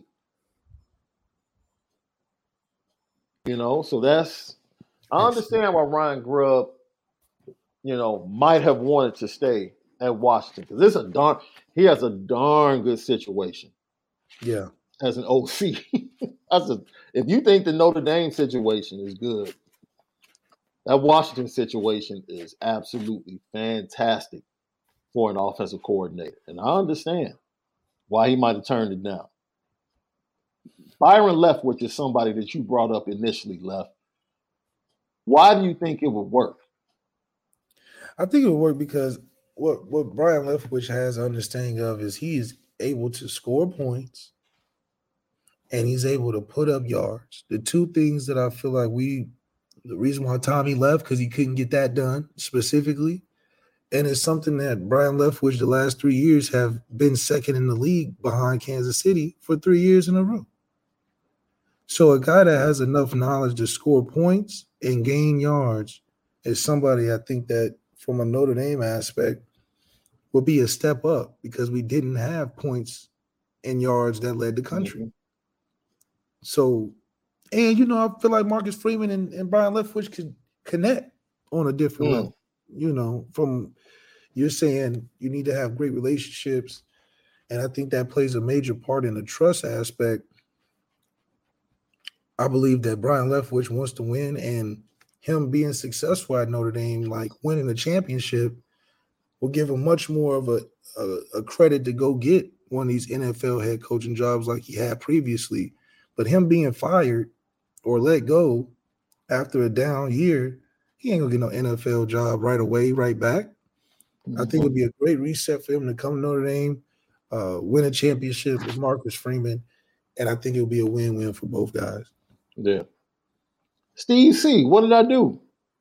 You know, so that's I understand why Ryan Grubb, you know, might have wanted to stay at Washington because this a darn he has a darn good situation. Yeah. As an O C, That's a, if you think the Notre Dame situation is good, that Washington situation is absolutely fantastic for an offensive coordinator, and I understand why he might have turned it down. Byron Leftwich is somebody that you brought up initially, Left. Why do you think it would work? I think it would work because what, what Brian Leftwich has an understanding of is he is able to score points and he's able to put up yards. The two things that I feel like we, the reason why Tommy left, because he couldn't get that done specifically. And it's something that Brian Leftwich the last three years have been second in the league behind Kansas City for three years in a row. So a guy that has enough knowledge to score points and gain yards is somebody I think that from a Notre Dame aspect would be a step up because we didn't have points and yards that led the country. Mm-hmm. So, and, you know, I feel like Marcus Freeman and, and Brian Leftwich could connect on a different mm. level. You know, from you're saying you need to have great relationships, and I think that plays a major part in the trust aspect. I believe that Brian Leftwich wants to win, and him being successful at Notre Dame, like winning the championship, will give him much more of a, a, a credit to go get one of these N F L head coaching jobs like he had previously. But him being fired or let go after a down year, he ain't gonna get no N F L job right away, right back. Mm-hmm. I think it'd be a great reset for him to come to Notre Dame, uh, win a championship with Marcus Freeman, and I think it'll be a win-win for both guys. Yeah. Steve C, what did I do?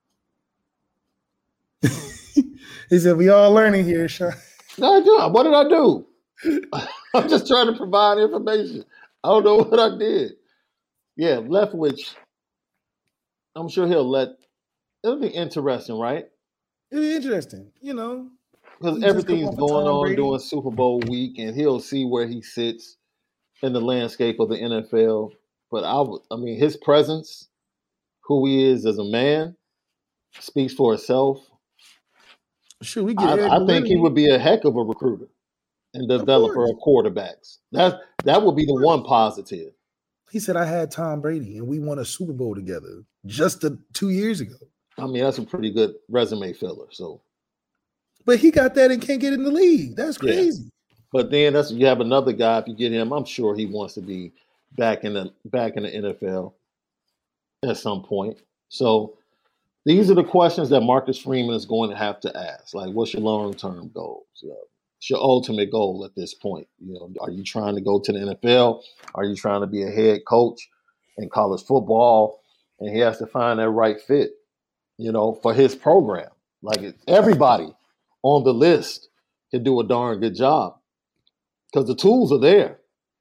He said, we all learning here, Sean. No, I do. What did I do? I'm just trying to provide information. I don't know what I did. Yeah, Leftwich, I'm sure he'll let – it'll be interesting, right? It'll be interesting, you know. Because everything's going on Brady. During Super Bowl week, and he'll see where he sits in the landscape of the N F L. But I would, I mean, his presence, who he is as a man, speaks for itself. Sure, we get I, I think he would be a heck of a recruiter and developer of, of quarterbacks. That that would be the one positive. He said, I had Tom Brady, and we won a Super Bowl together just a, two years ago. I mean, that's a pretty good resume filler. So, but he got that and can't get in the league. That's crazy. Yeah. But then that's you have another guy. If you get him, I'm sure he wants to be back in the back in the N F L at some point. So these are the questions that Marcus Freeman is going to have to ask. Like, what's your long-term goals? You know, what's your ultimate goal at this point? You know, are you trying to go to the N F L? Are you trying to be a head coach in college football? And he has to find that right fit, you know, for his program. Like everybody on the list can do a darn good job because the tools are there.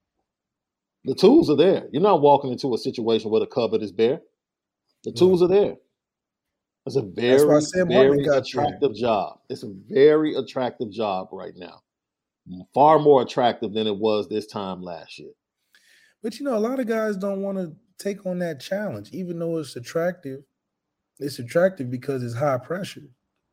The tools are there. You're not walking into a situation where the cupboard is bare. The tools no. are there. It's a very, very attractive job. It's a very attractive job right now. Far more attractive than it was this time last year. But, you know, a lot of guys don't want to take on that challenge, even though it's attractive. It's attractive because it's high pressure.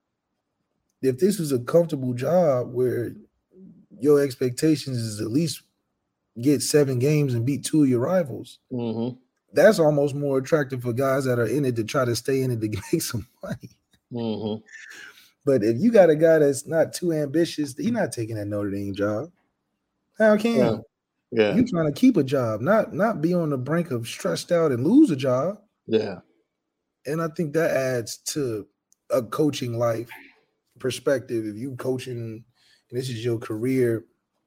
If this was a comfortable job where your expectations is at least get seven games and beat two of your rivals, mm-hmm. that's almost more attractive for guys that are in it to try to stay in it to make some money. Mm-hmm. But if you got a guy that's not too ambitious, he's not taking that Notre Dame job. How can yeah. yeah. you trying to keep a job, not not be on the brink of stressed out and lose a job? Yeah. And I think that adds to a coaching life perspective. If you coaching and this is your career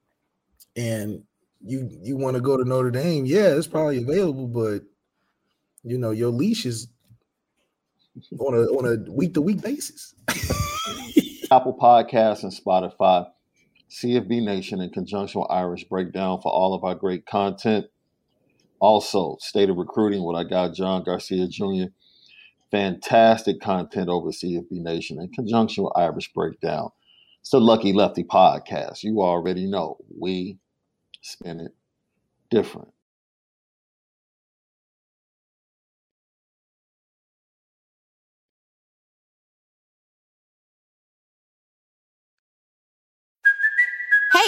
and you you want to go to Notre Dame, yeah, it's probably available, but you know, your leash is on a on a week-to-week basis. Apple Podcasts and Spotify, C F B Nation in conjunction with Irish Breakdown for all of our great content. Also, State of Recruiting with our guy John Garcia Junior Fantastic content over C F B Nation in conjunction with Irish Breakdown. It's the Lucky Lefty Podcast. You already know we spin it different.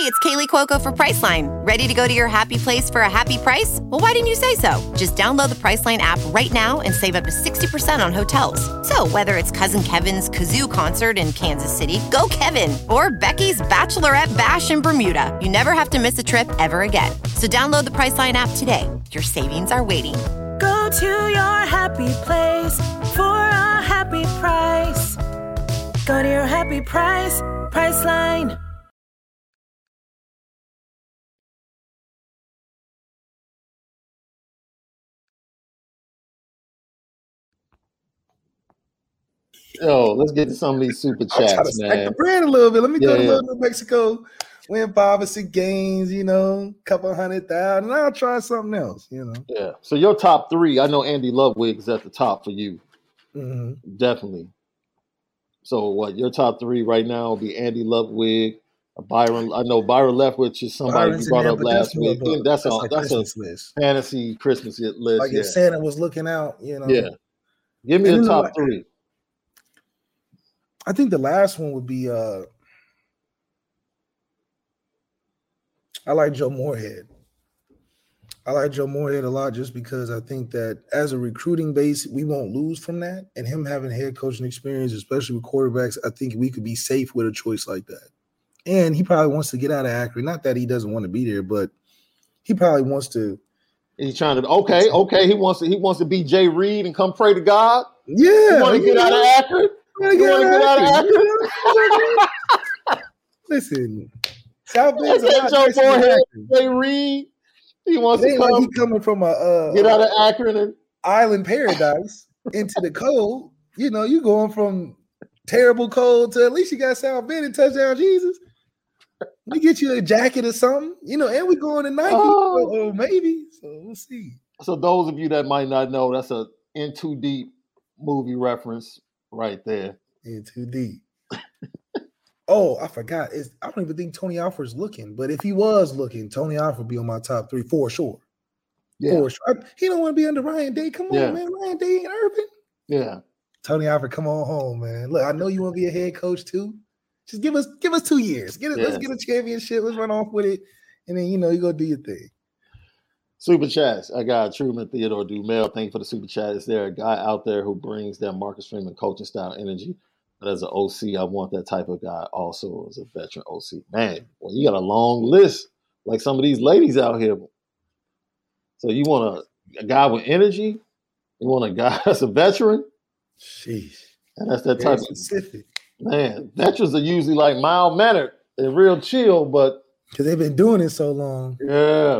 it's Kaylee Cuoco for Priceline. Ready to go to your happy place for a happy price? Well, why didn't you say so? Just download the Priceline app right now and save up to sixty percent on hotels. So whether it's Cousin Kevin's Kazoo Concert in Kansas City, go Kevin, or Becky's Bachelorette Bash in Bermuda, you never have to miss a trip ever again. So download the Priceline app today. Your savings are waiting. Go to your happy place for a happy price. Go to your happy price, Priceline. Yo, let's get to some of these super I'm trying to chats, stack man. the brand a little bit. Let me Yeah, go to yeah. Little New Mexico, win five or six games, you know, couple hundred thousand. I'll try something else, you know. Yeah. So your top three, I know Andy Ludwig is at the top for you. Mm-hmm. Definitely. So what, your top three right now will be Andy Ludwig, Byron. I know Byron Leftwich is somebody Byron's you brought in there, up but last that's more week. of a- That's, that's a a that's a Christmas list. fantasy Christmas list. Like yeah. if Santa was looking out, you know. Yeah. Give me And the then top like- three. I think the last one would be uh I like Joe Moorhead. I like Joe Moorhead a lot just because I think that as a recruiting base, we won't lose from that. And him having head coaching experience, especially with quarterbacks, I think we could be safe with a choice like that. And he probably wants to get out of Akron. Not that he doesn't want to be there, but he probably wants to. He's trying to okay, okay. He wants to he wants to be Jay Reed and come pray to God. Yeah. You want to get out of Akron? You You want to get out of Akron? Akron? Listen, South Bend's a Look lot at Joe nicer than Moorhead, Akron. Jay Reed. He wants It to ain't like come he coming from a uh, get out of Akron and island paradise into the cold. You know, you going from terrible cold to at least you got South Bend and touchdown Jesus. We get you a jacket or something, you know, and we going to Nike, Oh. or, or maybe. So we'll see. so those of you that might not know, that's a In Too Deep movie reference right there. In too deep. Oh, I forgot. It's, I don't even think Tony Alford's looking, but if he was looking, Tony Alford would be on my top three for sure. Yeah, For sure. I- he don't want to be under Ryan Day. Come on, Yeah. man. Ryan Day ain't Urban. yeah. Tony Alford, come on home, man. Look, I know you want to be a head coach too. Just give us give us two years. Get it. Let's Yes. get a championship. Let's run off with it, and then you know you go do your thing. Super chats. I got Truman Theodore Dumel. Thank you for the super chat. Is there a guy out there who brings that Marcus Freeman coaching style energy? But as an O C, I want that type of guy also as a veteran O C. Man, well, you got a long list like some of these ladies out here. So you want a, a guy with energy? You want a guy that's a veteran? Sheesh. And that's that Very type of specific man. Veterans are usually like mild mannered and real chill, but because they've been doing it so long. yeah.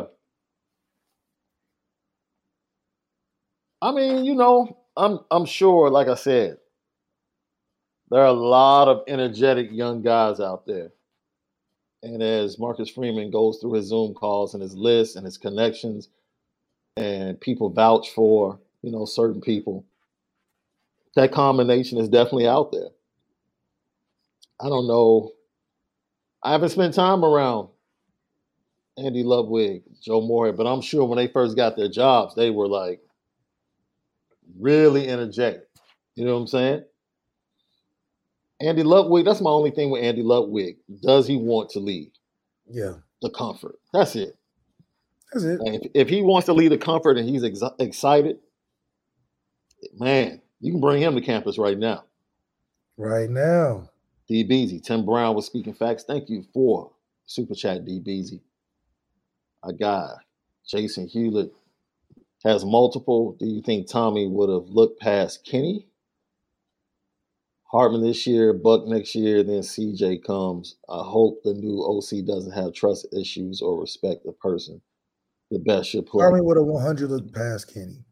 I mean, you know, I'm I'm sure, like I said, there are a lot of energetic young guys out there. And as Marcus Freeman goes through his Zoom calls and his lists and his connections, and people vouch for, you know, certain people, that combination is definitely out there. I don't know. I haven't spent time around Andy Ludwig, Joe Moorhead, but I'm sure when they first got their jobs, they were like really energetic. You know what I'm saying? Andy Ludwig, that's my only thing with Andy Ludwig. Does he want to leave Yeah, the comfort? That's it. that's it. And if, if he wants to leave the comfort and he's ex- excited, man, you can bring him to campus right now. Right now, D Beezy, Tim Brown was speaking facts. Thank you for super chat, D Beezy. I got Jason Hewlett has multiple. Do you think Tommy would have looked past Kenny? Hartman this year, Buck next year, then C J comes. I hope the new O C doesn't have trust issues or respect the person. The best should play. Hartman would have one hundred looked past Kenny,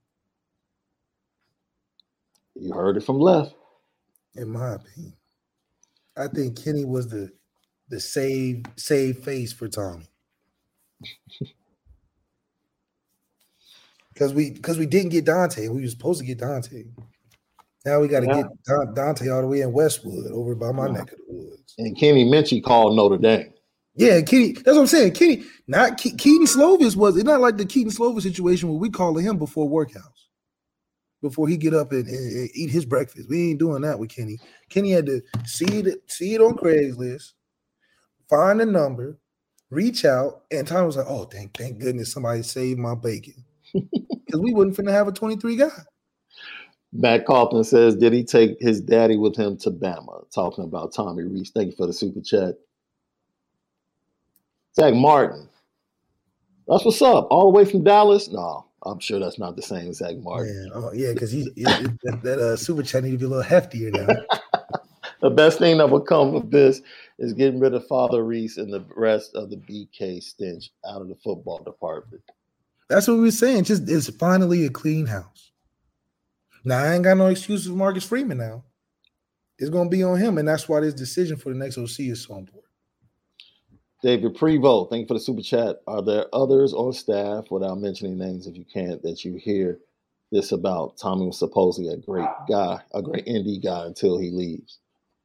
You heard it from left. in my opinion. I think Kenny was the the save save face for Tommy. Because we because we didn't get Dante. We were supposed to get Dante. Now we got to Yeah. get Don- Dante all the way in Westwood, over by my Yeah. neck of the woods. And Kenny Minchie called Notre Dame. Yeah, Kenny. That's what I'm saying. Kenny, not Ke- Keaton Slovis was. It's not like the Keaton Slovis situation where we calling him before workouts, before he get up and, and, and eat his breakfast. We ain't doing that with Kenny. Kenny had to see it, see it on Craigslist, find a number, reach out, and Tommy was like, "Oh, thank thank goodness somebody saved my bacon," because we wouldn't finna have a twenty-three guy. Matt Kaufman says, did he take his daddy with him to Bama? Talking about Tommy Reese. Thank you for the super chat. Zach Martin. That's what's up. All the way from Dallas? No, I'm sure that's not the same Zach Martin. Yeah, oh, yeah, because he that, that uh, super chat need to be a little heftier now. The best thing that will come of this is getting rid of Father Reese and the rest of the B K stench out of the football department. That's what we were saying. Just it's finally a clean house. Now, I ain't got no excuse for Marcus Freeman now. It's going to be on him, and that's why this decision for the next O C is so important. David Prevost, thank you for the super chat. Are there others on staff, without mentioning names if you can't, that you hear this about? Tommy was supposedly a great guy, a great indie guy until he leaves.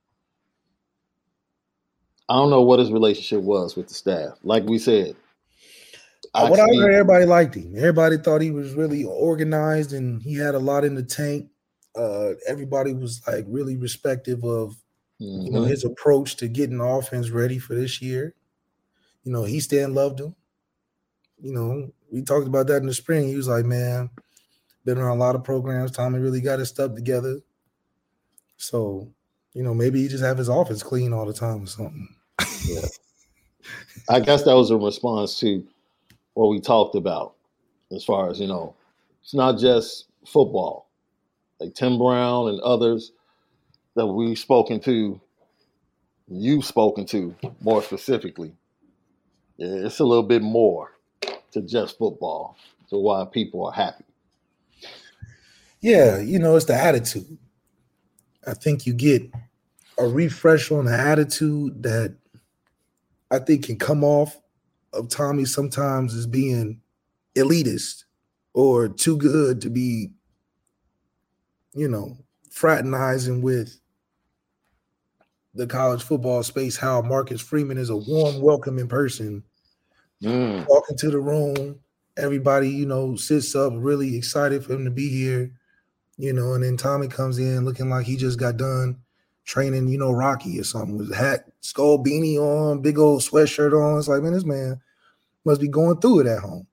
I don't know what his relationship was with the staff. Like we said, Uh, what I heard, everybody liked him. Everybody thought he was really organized and he had a lot in the tank. Uh, everybody was like really respective of mm-hmm. you know his approach to getting the offense ready for this year. You know, he Stan loved him. You know, we talked about that in the spring. He was like, "Man, been around a lot of programs. Tommy really got his stuff together." So, you know, maybe he just have his office clean all the time or something. Yeah, I guess that was a response to what we talked about as far as, you know, it's not just football. Like Tim Brown and others that we've spoken to, you've spoken to more specifically. It's a little bit more to just football, to why people are happy. Yeah, you know, it's the attitude. I think you get a refresh on the attitude that I think can come off of Tommy sometimes as being elitist or too good to be, you know, fraternizing with the college football space, how Marcus Freeman is a warm, welcoming person. Mm. Walking to the room, everybody, you know, sits up really excited for him to be here, you know, and then Tommy comes in looking like he just got done training, you know, Rocky or something with a hat, skull beanie on, big old sweatshirt on. It's like, man, this man must be going through it at home.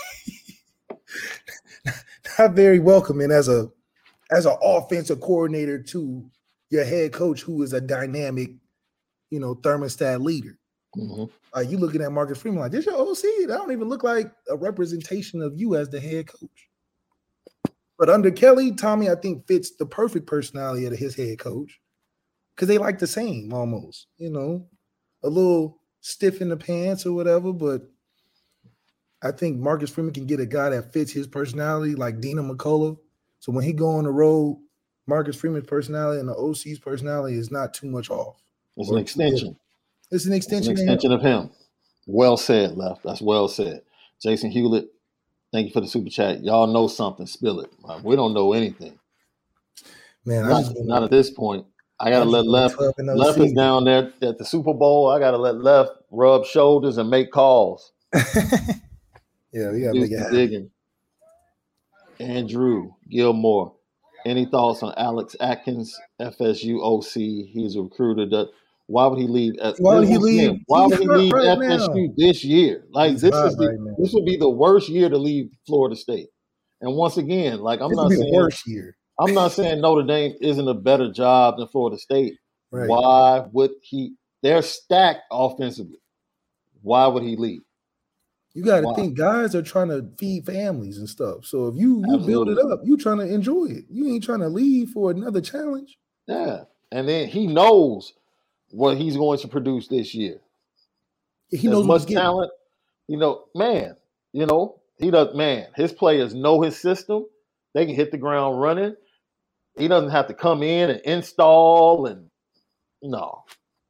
Not very welcoming as a as an offensive coordinator to your head coach, who is a dynamic, you know, thermostat leader. Mm-hmm. Uh, you looking at Marcus Freeman like, this your O C? That don't even look like a representation of you as the head coach. But under Kelly, Tommy, I think, fits the perfect personality of his head coach because they like the same almost, you know, a little stiff in the pants or whatever, but I think Marcus Freeman can get a guy that fits his personality, like Dina McCullough. So when he go on the road, Marcus Freeman's personality and the O C's personality is not too much off. It's an extension. It's an extension, it's an extension of him. Well said, Left. That's well said. Jason Hewlett, thank you for the super chat. Y'all know something. Spill it. We don't know anything. Man, not, I just not at this point. I got to let Left. Left is down there at the Super Bowl. I got to let Left rub shoulders and make calls. Yeah, we got to make it happen. Digging. Andrew Gilmore, any thoughts on Alex Atkins, F S U O C? He's a recruiter. That why would he leave? At, why would he leave? Why would he leave right F S U now. This year? Like He's this is the, right this would be the worst year to leave Florida State. And once again, like I'm this not be saying the worst year. I'm not saying Notre Dame isn't a better job than Florida State. Right. Why would he? They're stacked offensively. Why would he leave? You got to wow. think guys are trying to feed families and stuff. So if you, you build it up, you trying to enjoy it. You ain't trying to leave for another challenge. Yeah. And then he knows what he's going to produce this year. He knows much talent. You know, man, you know, he does, man, his players know his system. They can hit the ground running. He doesn't have to come in and install and no.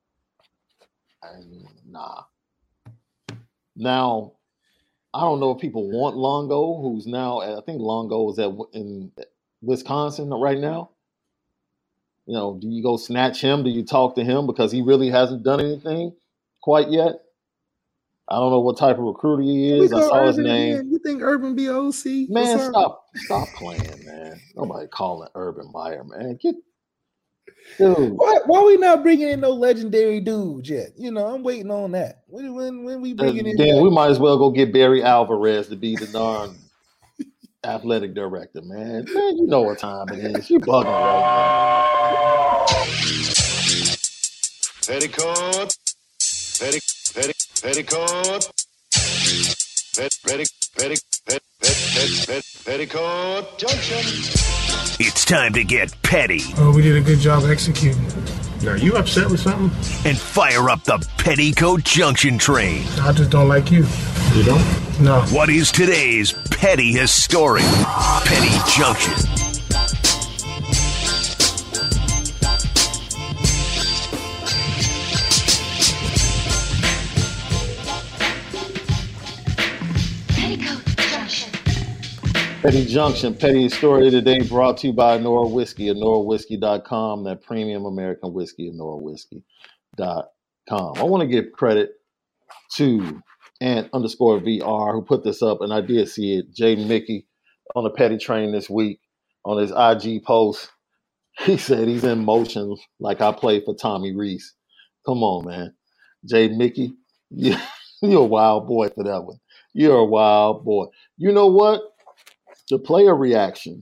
I mean, nah. Now, I don't know if people want Longo, who's now, I think Longo is at in Wisconsin right now. You know, do you go snatch him? Do you talk to him because he really hasn't done anything quite yet? I don't know what type of recruiter he is. I saw Urban his name. Again. You think Urban be O C? Man, stop, stop playing, man. Nobody calling Urban Meyer, man. Get Dude. Why, why we not bringing in no legendary dudes yet? You know, I'm waiting on that. When when, when we bringing in? Then we might as well go get Barry Alvarez to be the darn athletic director, man. Man, you know what time it is. You bugging right now. Petticoat, petti, petti, petticoat, pet, petti, petti, pet, pet, pet, pet, petticoat junction. It's time to get petty. Oh, we did a good job executing. Are you upset with something? And fire up the Petticoat Junction train. I just don't like you. You don't? No. What is today's petty historic Petty Junction? Petty Junction, Petty Story today brought to you by Nora Whiskey at nora whiskey dot com, that premium American whiskey at nora whiskey dot com. I want to give credit to Ant underscore V R who put this up, and I did see it. Jay Mickey on the Petty Train this week on his I G post. He said he's in motion like I played for Tommy Reese. Come on, man. Jay Mickey, you, you're a wild boy for that one. You're a wild boy. You know what? The player reaction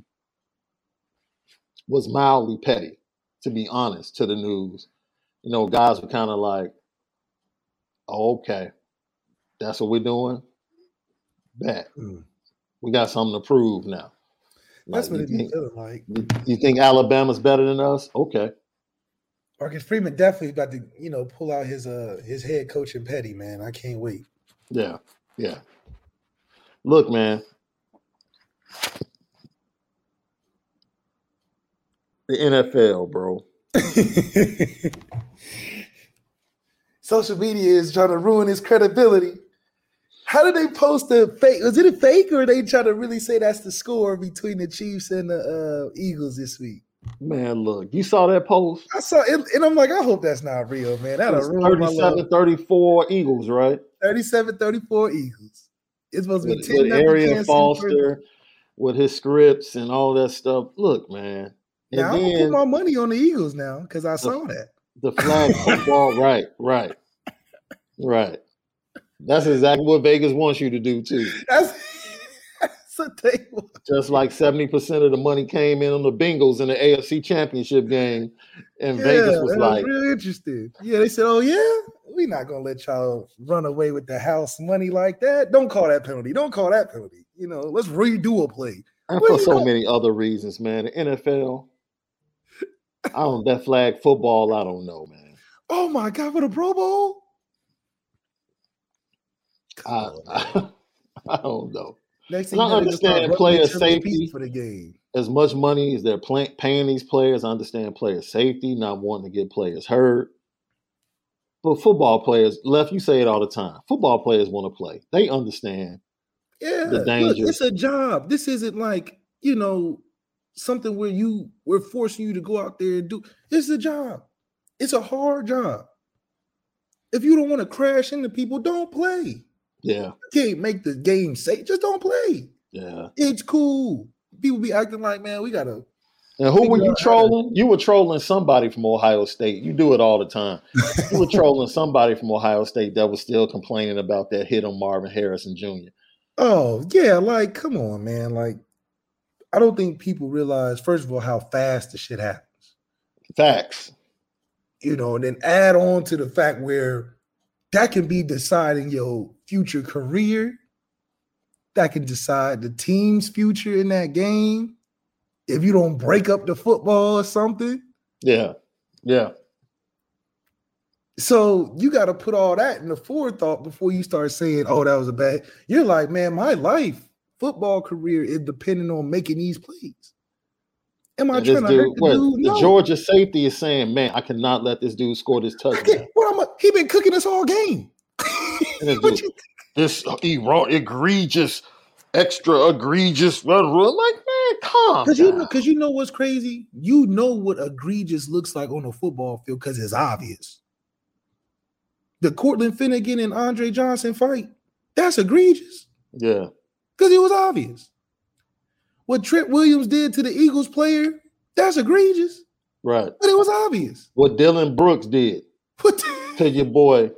was mildly petty, to be honest, to the news. You know, guys were kind of like, oh, okay, that's what we're doing? Bet. Mm. We got something to prove now. That's like, what it think, feels like. You think Alabama's better than us? Okay. Marcus Freeman definitely about to, you know, pull out his uh his head coach in petty, man. I can't wait. Yeah, yeah. Look, man. The N F L, bro. Social media is trying to ruin his credibility. How did they post a fake? Was it a fake, or they try to really say that's the score between the Chiefs and the uh, Eagles this week? Man, look, you saw that post? I saw it, and I'm like, I hope that's not real, man. That'll ruin my love. thirty-seven thirty-four Eagles, right? thirty-seven thirty-four Eagles. It's supposed to be with, ten with Arian Foster, with his scripts and all that stuff. Look, man. And now, I'm going to put my money on the Eagles now because I saw the, that. The flag football, right, right, right. That's exactly what Vegas wants you to do, too. That's, that's what they want. Just like seventy percent of the money came in on the Bengals in the A F C Championship game, and yeah, Vegas was like, was real interesting. Yeah, they said, oh, yeah, we're not going to let y'all run away with the house money like that. Don't call that penalty. Don't call that penalty. You know, let's redo a play. And for so many other reasons, man. The N F L, I don't, that flag football, I don't know, man. Oh, my God, for the Pro Bowl? I, I, I don't know. Next thing I understand player safety for the game. As much money as they're play, paying these players, I understand player safety, not wanting to get players hurt. But football players, Left, you say it all the time. Football players want to play. They understand yeah, the danger. Look, it's a job. This isn't like, you know, something where you we're forcing you to go out there and do. It's a job. It's a hard job. If you don't want to crash into people, don't play. Yeah. You can't make the game safe. Just don't play. Yeah. It's cool. People be acting like, man, we gotta. And who were you trolling? You were trolling somebody from Ohio State. You do it all the time. You were trolling somebody from Ohio State that was still complaining about that hit on Marvin Harrison Junior Oh, yeah. Like, come on, man. Like, I don't think people realize, first of all, how fast the shit happens. Facts. You know, and then add on to the fact where that can be deciding your future career. That can decide the team's future in that game. If you don't break up the football or something. Yeah. Yeah. So you got to put all that in the forethought before you start saying, oh, that was a bad. You're like, man, my life, football career is dependent on making these plays. Am I and trying to dude, hurt the what, dude? The No. Georgia safety is saying, man, I cannot let this dude score this touchdown. What am I, he been cooking us all game. This, dude, you, this egregious, extra egregious. Like, man, calm Because down. you, know, you know what's crazy? You know what egregious looks like on a football field because it's obvious. The Cortland Finnegan and Andre Johnson fight, that's egregious. Yeah. Because it was obvious. What Trent Williams did to the Eagles player, that's egregious. Right. But it was obvious. What Dylan Brooks did What to your boy.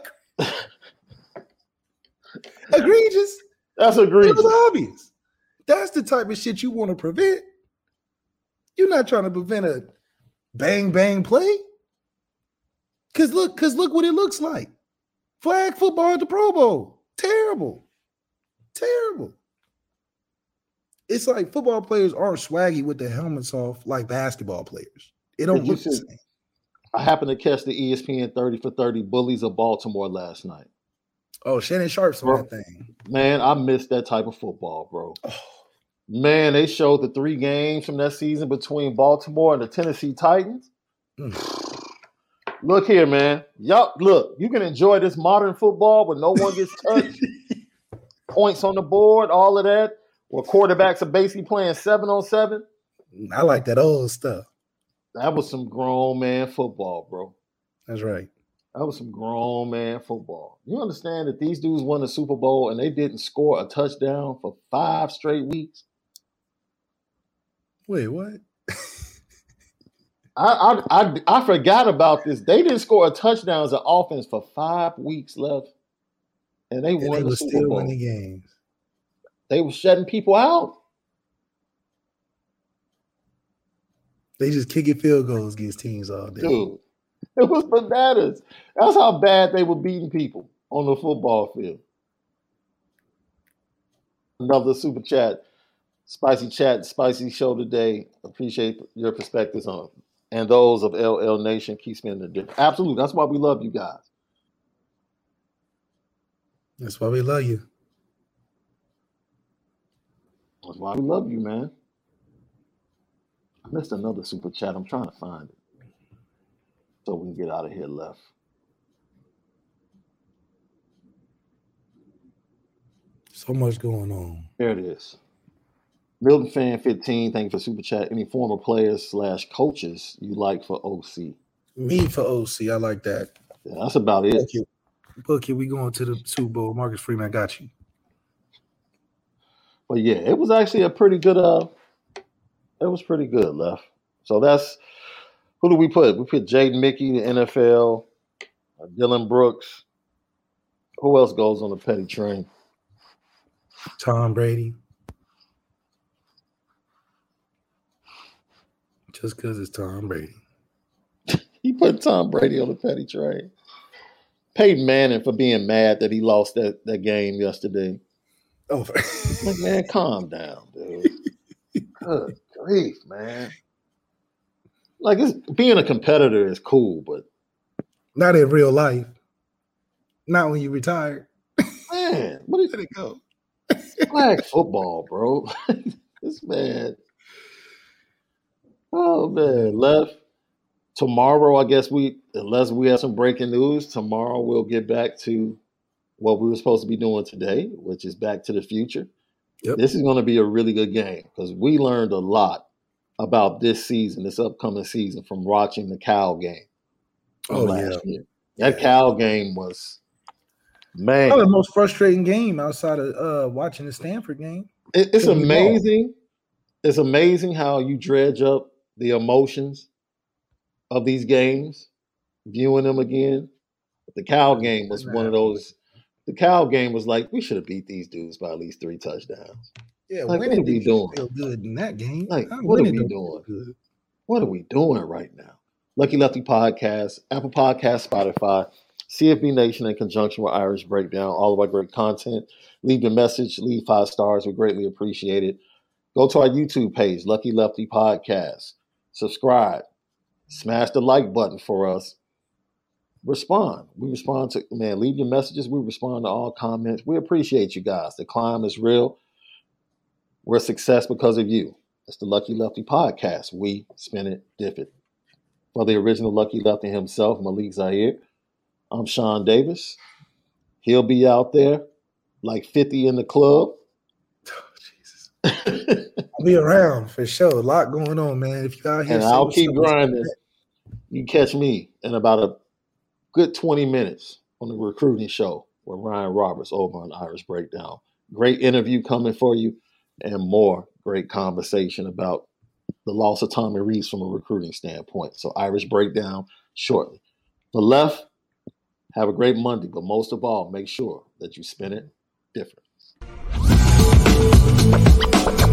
egregious. That's It egregious. was obvious. That's the type of shit you want to prevent. You're not trying to prevent a bang bang play. Cause look, cause look what it looks like. Flag football at the Pro Bowl. Terrible. Terrible. It's like football players aren't swaggy with their helmets off like basketball players. It don't Did you look the see- same. I happened to catch the E S P N thirty for thirty Bullies of Baltimore last night. Oh, Shannon Sharp's on Bro. that thing. Man, I missed that type of football, bro. Oh, Man, they showed the three games from that season between Baltimore and the Tennessee Titans. mm. Look here, man. Y'all, look, you can enjoy this modern football where no one gets touched, points on the board, all of that, where quarterbacks are basically playing seven on seven. I like that old stuff. That was some grown man football, bro. That's right. That was some grown man football. You understand that these dudes won the Super Bowl and they didn't score a touchdown for five straight weeks? Wait, what? I, I I I forgot about this. They didn't score a touchdown as an offense for five weeks left, and they And won they the were Super still Bowl. winning games. They were shutting people out. They just kicking field goals against teams all day. Dude, it was bananas. That's how bad they were beating people on the football field. Another super chat, spicy chat, spicy show today. Appreciate your perspectives on it. And those of L L Nation. Keep spending the difference. Absolutely. That's why we love you guys. That's why we love you. That's why we love you, man. I missed another super chat. I'm trying to find it so we can get out of here left. So much going on. There it is. Milton Fan fifteen, thank you for super chat. Any former players slash coaches you like for O C? Me for O C. I like that. Yeah, that's about it. Thank you. Bookie, we going to the Super Bowl. Marcus Freeman, I got you. But yeah, it was actually a pretty good. Uh, it was pretty good, left. So that's who do we put? We put Jaden Mickey, the N F L, uh, Dylan Brooks. Who else goes on the petty train? Tom Brady. Just because it's Tom Brady. He put Tom Brady on the petty train. Peyton Manning for being mad that he lost that, that game yesterday. Oh, like, man, calm down, dude. Good grief, man. Like, it's, being a competitor is cool, but not in real life. Not when you retire. Man, what is Let it go. flag football, bro? This man. Oh man, left. Tomorrow, I guess we, unless we have some breaking news, tomorrow we'll get back to what we were supposed to be doing today, which is Back to the Future. Yep. This is going to be a really good game because we learned a lot about this season, this upcoming season, from watching the Cal game from Oh, last yeah. year. That Cal game was, man, Probably the most frustrating game outside of uh, watching the Stanford game. it- it's Couldn't be wrong. amazing. It's amazing how you dredge up the emotions of these games, viewing them again. The Cal game was one of those. The Cal game was like, we should have beat these dudes by at least three touchdowns. Yeah, Like, what winning are we didn't doing? feel good in that game. Like, How what are winning we don't doing? feel good. What are we doing right now? Lucky Lefty Podcast, Apple Podcast, Spotify, C F B Nation in conjunction with Irish Breakdown, all of our great content. Leave your message, leave five stars. We greatly appreciate it. Go to our YouTube page, Lucky Lefty Podcast. Subscribe. Smash the like button for us. Respond. We respond to, man, leave your messages. We respond to all comments. We appreciate you guys. The climb is real. We're a success because of you. It's the Lucky Lefty Podcast. We spin it different. For the original Lucky Lefty himself, Malik Zaire, I'm Sean Davis. He'll be out there like fifty in the club. I'll be around for sure. A lot going on, man. If you out here, And say I'll what's keep up. grinding. You catch me in about a good twenty minutes on the recruiting show with Ryan Roberts over on Irish Breakdown. Great interview coming for you and more great conversation about the loss of Tommy Rees from a recruiting standpoint. So Irish breakdown shortly. The left, have a great Monday, but most of all, make sure that you spin it different.